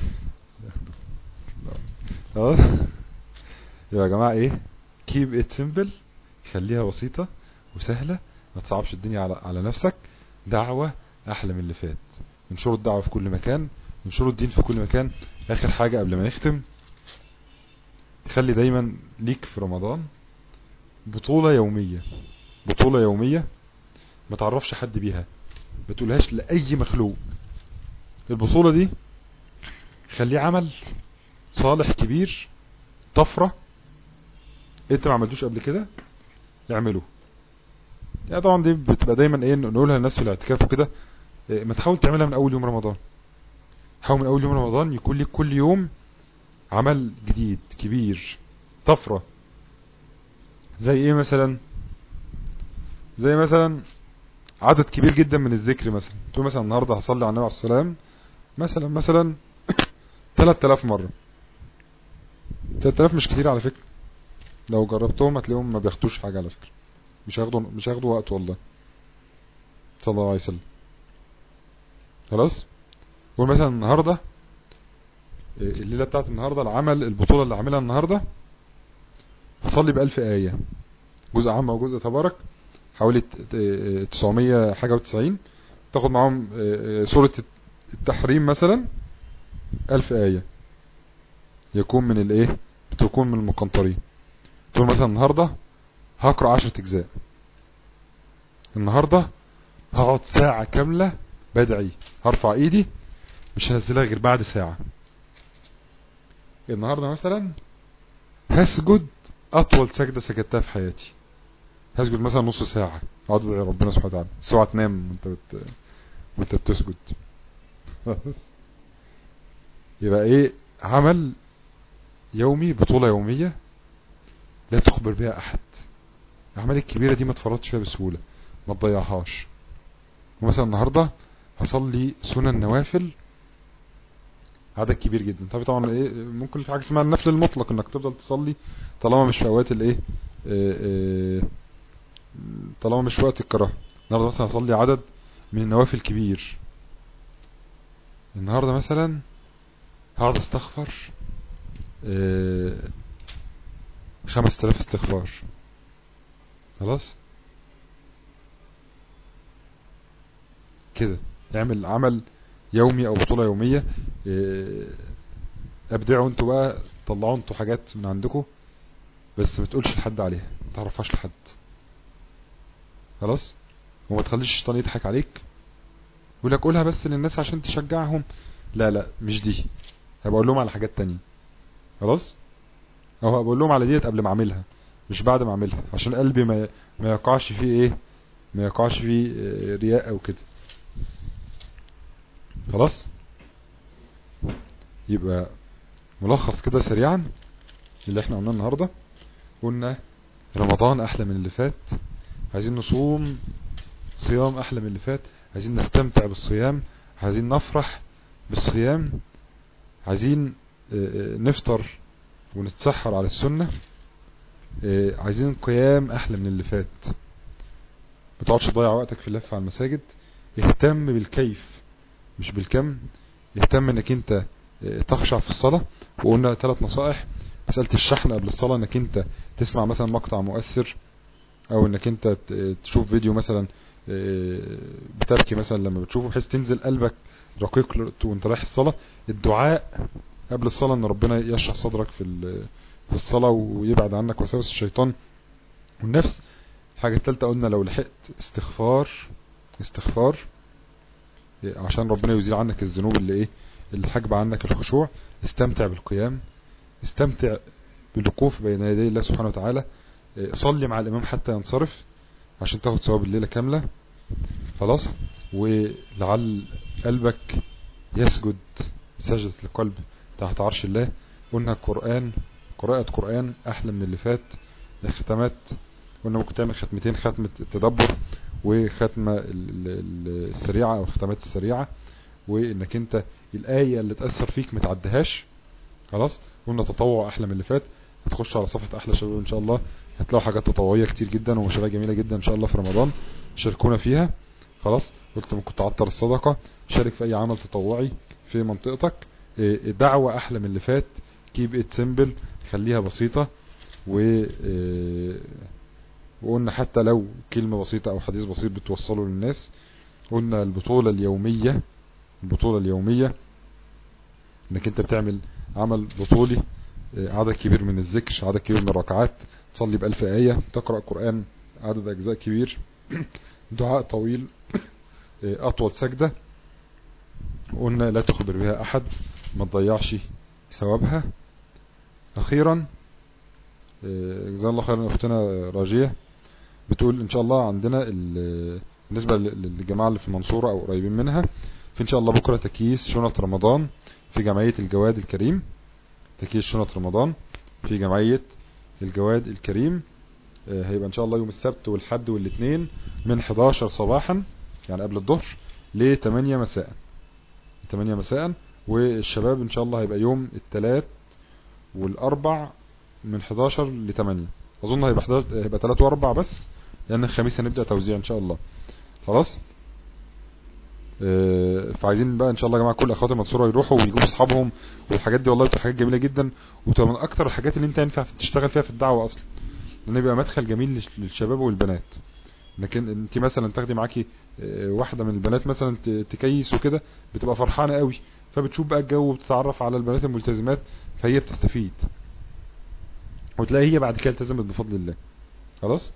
خلاص. يا جماعة ايه، keep it simple، خليها بسيطة وسهلة، ما تصعبش الدنيا على على نفسك. دعوة احلى من اللي فات. انشروا الدعوة في كل مكان، انشروا الدين في كل مكان. اخر حاجة قبل ما نختم، خلي دايما ليك في رمضان بطولة يومية. بطولة يومية ما تعرفش حد بيها، ما تقولهاش لأي مخلوق. البطولة دي خليه عمل صالح كبير، طفرة انت ما عملتوش قبل كده، اعمله. يعني طبعا دي بتبقى دايما ايه نقولها للناس في الاعتكاف وكده، إيه، ما تحاول تعملها من اول يوم رمضان. حاول من اول يوم رمضان يكون لك كل يوم عمل جديد كبير، طفرة. زي ايه مثلا؟ زي مثلا عدد كبير جدا من الذكر. مثلا تقول مثلا النهاردة هصلي على النبي عليه الصلاة والسلام مثلا مثلا ثلاثة آلاف مرة. ثلاثة آلاف مش كتير على فكرة، لو جربتهم هتلاقيهم ما بياخدوش حاجة على فكرة، مش هياخدوا مش هياخدوا وقت والله. صلى الله عليه وسلم. خلاص. ومثلا النهاردة الليلة بتاعت النهاردة، العمل البطولة اللي عاملها النهاردة، هصلي بألف آية، جزء عام وجزء تبارك، حوالي تسعمية حاجة وتسعين. تاخد معاهم سورة التحريم مثلا ألف آية، يكون من الايه، تكون من المقنطرين. تقول مثلا النهاردة هقرأ عشرة اجزاء، النهاردة هقعد ساعة كاملة بدعي، هرفع ايدي مش هنزلها غير بعد ساعة. النهاردة مثلا هسجد اطول سجدة سجدتها في حياتي، هسجد مثلا نص ساعة، اقعد ادعي ربنا سبحانه وتعالى. الساعة تنام وانت بت... وانت بتسجد. يبقى ايه، عمل يومي، بطولة يومية لا تخبر بها احد. الاعمال الكبيرة دي ما تفرطش فيها بسهولة، ما تضيعهاش. ومثلا النهاردة هصلي سنن نوافل عدد كبير جدا. طبعا طبعا ايه، ممكن في حاجة اسمها النفل المطلق، انك تفضل تصلي طالما مش في اوقات الايه، طالما مش وقت الكراهه. النهارده مثلا هصلي عدد من النوافل كبير. النهارده مثلا هقعد استغفر خمس تلاف استغفار. خلاص كده، اعمل عمل يومي او بطولة يومية. ابدعوا انتوا بقى، طلعوا انتوا حاجات من عندكم، بس ما تقولش لحد عليها، ما تعرفهاش لحد. خلاص. وما تخليش الشيطان يضحك عليك يقول لك قولها بس للناس عشان تشجعهم. لا لا مش دي، هبقى اقول لهم على حاجات تانية. خلاص. او هبقى اقول لهم على ديت قبل ما اعملها مش بعد ما اعملها، عشان قلبي ما ما يقعش فيه ايه، ما يقعش فيه رياء او كده. خلاص. يبقى ملخص كده سريعا اللي احنا قلناه النهاردة. قلنا رمضان احلى من اللي فات، عايزين نصوم صيام احلى من اللي فات، عايزين نستمتع بالصيام، عايزين نفرح بالصيام، عايزين نفطر ونتسحر على السنة، عايزين قيام احلى من اللي فات. ما تقعدش تضيع وقتك في اللف على المساجد. اهتم بالكيف مش بالكم. اهتم انك انت تخشع في الصلاة. وقلنا ثلاث نصائح: مسألة الشحن قبل الصلاة، انك انت تسمع مثلا مقطع مؤثر، او انك انت تشوف فيديو مثلا بتبكي مثلا لما بتشوفه بحيث تنزل قلبك رقيق وانت رايح الصلاة. الدعاء قبل الصلاة ان ربنا يشرح صدرك في في الصلاة ويبعد عنك وساوس الشيطان والنفس. الحاجة الثالثة قلنا لو لحقت استغفار استغفار عشان ربنا يزيل عنك الذنوب اللي ايه اللي حجب عنك الخشوع. استمتع بالقيام، استمتع بالوقوف بين يدي الله سبحانه وتعالى. صلي مع الامام حتى ينصرف عشان تاخد ثواب الليلة كاملة. خلاص. ولعل قلبك يسجد سجدة القلب تحت عرش الله. قلنا القرآن قراءة قرآن احلى من اللي فات. الختمات قلنا ممكن تعمل ختمتين: ختمة التدبر وختمة السريعة او الختمات السريعة. وانك انت الآية اللي تأثر فيك متعدهاش. خلاص. قلنا تطوع احلى من اللي فات. هتخش على صفحة احلى شباب ان شاء الله هتلاقوا حاجات تطوعية كتير جدا ومشاريع جميلة جدا ان شاء الله في رمضان. شاركونا فيها. خلاص. قلت ممكن تعطر الصدقة، شارك في اي عمل تطوعي في منطقتك. دعوة احلى من اللي فات. keep it simple، خليها بسيطة. و وقلنا حتى لو كلمة بسيطة او حديث بسيط بتوصله للناس. قلنا البطولة اليومية البطولة اليومية انك انت بتعمل عمل بطولي، عدد كبير من الذكر، عدد كبير من الركعات، تصلي بألف آية، تقرأ قرآن عدد أجزاء كبير، دعاء طويل، أطول سجدة. قلنا لا تخبر بها أحد، ما تضيعش ثوابها. أخيرا جزاها الله خيرا أختنا راجية بتقول إن شاء الله عندنا بالنسبة للجماعة اللي في المنصورة أو قريبين منها، في إن شاء الله بكرة تكييس شنط رمضان في جمعية الجواد الكريم. تكييس شنط رمضان في جمعية الجواد الكريم هيبقى ان شاء الله يوم السبت والحد والاثنين من حداشر صباحا يعني قبل الظهر ل ثمانية مساء ثمانية مساء. والشباب ان شاء الله هيبقى يوم الثلاث والاربع من حداشر ل ثمانية. اظن هيبقى هيبقى ثلاث واربع بس، لان الخميس هنبدأ توزيع ان شاء الله. خلاص. فعايزين بقى ان شاء الله يا جماعه كل اخوات المنصوره يروحوا ويجيبوا اصحابهم، والحاجات دي والله بتبقى حاجات جميله جدا، وتبقى من اكتر الحاجات اللي انت ينفع تشتغل فيها في الدعوه اصلا، لان يبقى مدخل جميل للشباب والبنات. لكن انت مثلا تاخدي معاكي واحده من البنات مثلا تكيس وكده، بتبقى فرحانه قوي، فبتشوف بقى الجو وبتتعرف على البنات الملتزمات، فهي بتستفيد وتلاقي هي بعد كده التزمت بفضل الله. خلاص.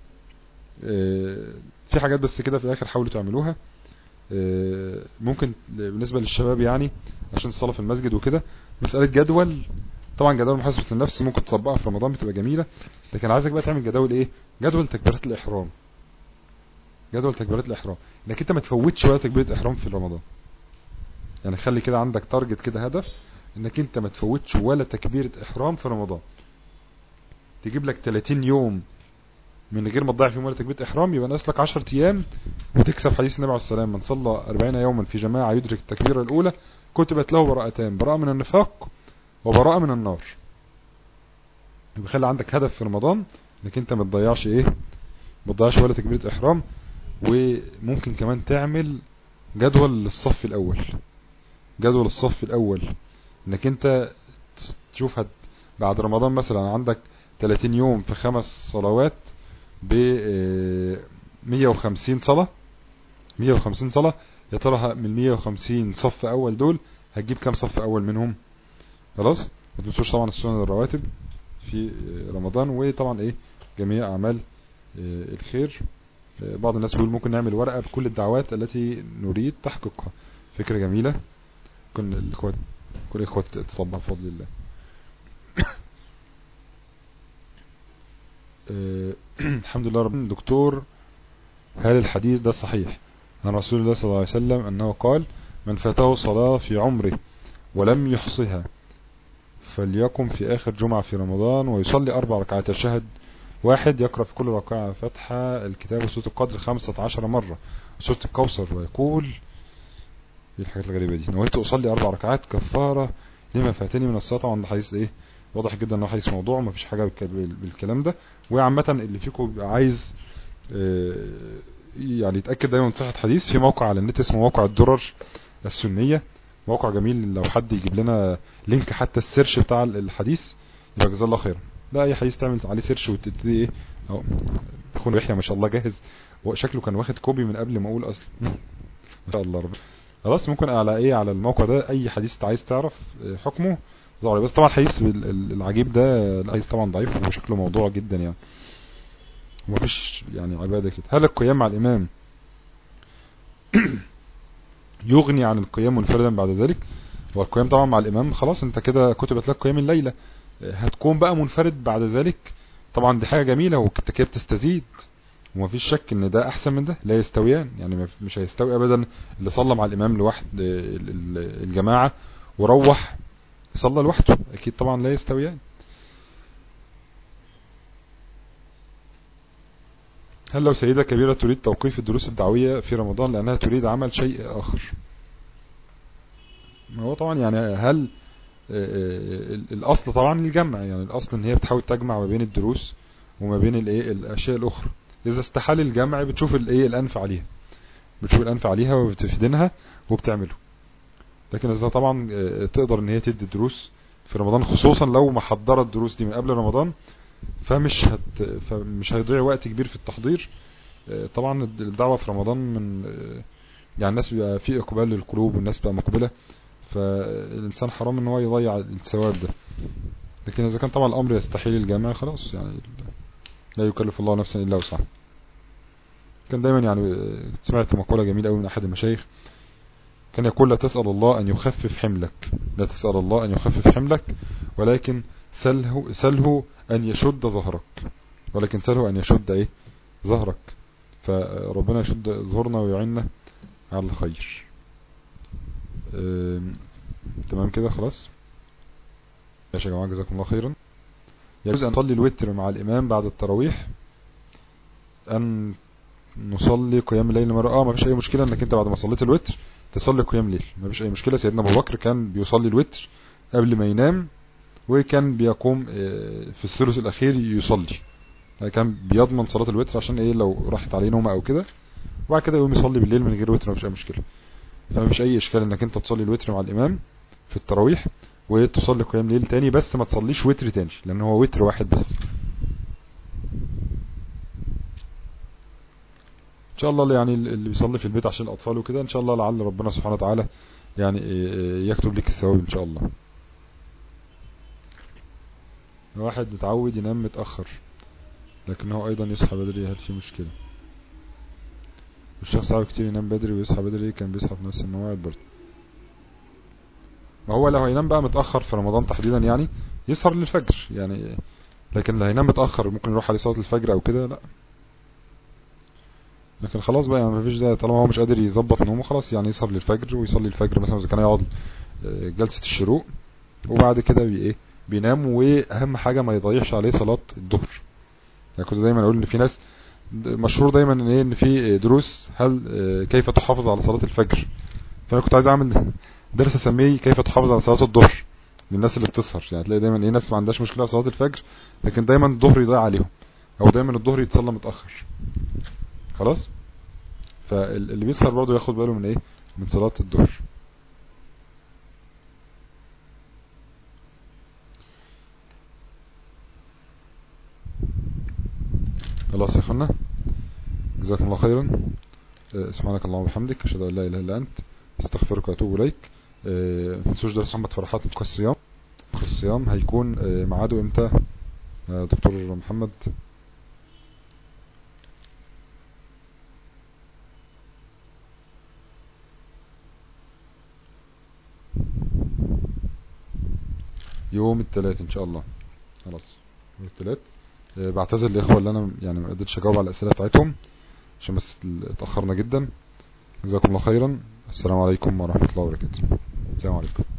في حاجات بس كده في الاخر حاولوا تعملوها. ممكن بالنسبة للشباب يعني عشان الصلاة في المسجد وكده، مسألة جدول. طبعا جدول محاسبة النفس ممكن تطبقها في رمضان بتبقى جميلة، لكن عايزك بقى تعمل جدول ايه؟ جدول تكبيرات الإحرام. جدول تكبيرات الإحرام انك انت ما تفوتش ولا تكبيرة إحرام في رمضان. يعني خلي كده عندك تارجت كده، هدف انك انت ما تفوتش ولا تكبيرة إحرام في رمضان. تجيب لك ثلاثين يوم من غير ما تضيع فيهم ولا تكبيرة إحرام، يبقى ناقص لك عشرة ايام وتكسب حديث النبي عليه الصلاة والسلام: من صلى أربعين يوما في جماعة يدرك التكبيرة الأولى كتبت له براءتان، براءة من النفاق وبراءة من النار. يبقى خلي عندك هدف في رمضان انك انت ما تضيعش ايه ما تضيعش ولا تكبيرة إحرام. وممكن كمان تعمل جدول للصف الأول. جدول الصف الأول انك انت تشوف هد بعد رمضان مثلا عندك ثلاثين يوم في خمس صلوات ب مية وخمسين صلاة مية وخمسين صلاة. يا ترى من مية وخمسين صف اول دول هتجيب كام صف اول منهم؟ خلاص. ما تنسوش طبعا السنن الرواتب في رمضان، وطبعا ايه جميع اعمال الخير. بعض الناس بيقول ممكن نعمل ورقة بكل الدعوات التي نريد تحقيقها. فكرة جميلة، كل الاخوات كل الاخوات تطبق بفضل الله. الحمد لله رب. دكتور، هل الحديث ده صحيح عن رسول الله صلى الله عليه وسلم أنه قال: من فاته صلاة في عمره ولم يحصها فليقم في آخر جمعة في رمضان ويصلي أربع ركعات، الشهد واحد، يقرأ في كل ركعة فتحة الكتاب وسورة القدر خمسة عشر مرة وسورة الكوثر، ويقول ايه الحاجات الغريبة دي: نويت أصلي أربع ركعات كفارة لما فاتني من الصلاة. طبعا ده حديث ايه واضح جدا انه حديث موضوع، ما فيش حاجة بالكلام ده. وعامة اللي فيكم بيبقى عايز يعني يتأكد دايما من صحة حديث، في موقع على النت اسمه موقع الدرر السنية، موقع جميل. لو حد يجيب لنا لينك حتى السيرش بتاع الحديث يبقى جزاه الله خيرا. ده اي حديث تعمل عليه سيرش وتبتدي ايه اهو. اخونا يحيى ما شاء الله جاهز، وشكله كان واخد كوبي من قبل ما اقول اصلا. ما شاء الله رب. خلاص ممكن على ايه على الموقع ده اي حديث انت عايز تعرف حكمه ظهر. بس طبعا الحديث العجيب ده الحديث طبعا ضعيف وشكله موضوع جدا يعني، ومفيش يعني عبادة كده. هل القيام مع الامام يغني عن القيام منفردا بعد ذلك؟ والقيام طبعا مع الامام خلاص انت كده كتبت لك قيام الليلة، هتكون بقى منفرد بعد ذلك طبعا دي حاجة جميلة وانت كده بتستزيد، ومفيش شك ان ده احسن من ده، لا يستويان يعني، مش هيستوي ابدا اللي صلى مع الامام لوحد الجماعة وروح صلى لوحده، اكيد طبعا لا يستويان. هل لو سيدة كبيرة تريد توقيف الدروس الدعوية في رمضان لانها تريد عمل شيء اخر؟ ما هو طبعا يعني هل الاصل طبعا الجمع، يعني الاصل ان هي بتحاول تجمع ما بين الدروس وما بين الايه الاشياء الاخرى. اذا استحال الجمع بتشوف الايه الانفع عليها، بتشوف الانفع عليها وبتفيدنها وبتعمله. لكن اذا طبعا تقدر ان هي تدي دروس في رمضان خصوصا لو محضره الدروس دي من قبل رمضان، فمش هت فمش هيضيع وقت كبير في التحضير. طبعا الدعوه في رمضان من يعني الناس بيبقى في اقبال للقلوب والناس بقى مقبله، فالإنسان حرام ان هو يضيع الثواب ده. لكن إذا كان طبعا الأمر يستحيل الجامعة خلاص يعني لا يكلف الله نفسا إلا وسعها. كان دايما يعني سمعت مقولة جميلة قوي من أحد المشايخ كان يقول لا تسأل الله أن يخفف حملك، لا تسأل الله أن يخفف حملك ولكن سله, سله أن يشد ظهرك، ولكن سله أن يشد إيه ظهرك. فربنا يشد ظهرنا ويعيننا على الخير. تمام كده خلاص يا جماعة جزاكم الله خيرا. يجوز أن نصلي الوتر مع الإمام بعد التراويح، أن نصلي قيام الليل مرة اه ما فيش أي مشكلة أنك أنت بعد ما صليت الوتر تصلي قيام الليل، ما فيش أي مشكلة. سيدنا أبو بكر كان بيصلي الوتر قبل ما ينام، وكان بيقوم في الثلث الأخير يصلي، كان بيضمن صلاة الوتر عشان إيه لو راحت عليه نومة أو كده، وبعد كده يقوم يصلي بالليل من غير وتر، ما فيش أي مشكلة. فما فيش أي إشكال أنك أنت تصلي الوتر مع الإمام في التراويح وتصلي قيام ليل تاني، بس ما تصليش وتر تاني لأن هو وتر واحد بس. ان شاء الله يعني اللي بيصلي في البيت عشان الاطفال وكده ان شاء الله لعل ربنا سبحانه وتعالى يعني يكتب لك الثواب ان شاء الله. واحد متعود ينام متأخر لكنه ايضا يصحى بدري، هل في مشكلة؟ الشخص عاوز كتير ينام بدري ويصحى بدري كان بيصحى في نفس المواعيد برضه. ما هو لو هينام بقى متأخر في رمضان تحديدا يعني يسهر للفجر يعني، لكن اللي هينام متأخر ممكن يروح عليه صلاة الفجر او كده لا. لكن خلاص بقى يعني مفيش ده، طالما هو مش قادر يظبط نومه خلاص يعني يسهر للفجر ويصلي الفجر مثلا اذا كان يقعد جلسة الشروق وبعد كده بي ايه بينام. واهم حاجة ما يضيعش عليه صلاة الظهر. يعني كنت دايما اقول ان في ناس مشهور دايما ان ايه ان في دروس هل كيف تحافظ على صلاة الفجر، فانا كنت عايز اعمل درس اسميه كيف تحافظ على صلاة الظهر للناس اللي بتسهر. يعني تلاقي دايما ايه ناس ما عندهاش مشكلة في صلاة الفجر لكن دايما الظهر يضيع عليهم او دايما الظهر يتصلى متأخر خلاص. فاللي بيسهر برضه ياخد باله من ايه من صلاة الظهر. خلاص يا اخوانا جزاكم الله خيرا. سبحانك اللهم وبحمدك اشهد ان لا اله الا انت استغفرك واتوب اليك. ما تنسوش درس محمد فرحات في الصيام. في الصيام هيكون ميعاده امتى دكتور محمد؟ يوم الثلاث ان شاء الله. خلاص يوم الثلاث. بعتذر للاخوه اللي انا يعني ما قدرتش اجاوب على الاسئله بتاعتهم عشان بس اتاخرنا جدا. جزاكم الله خيرا. السلام عليكم ورحمه الله وبركاته. السلام عليكم.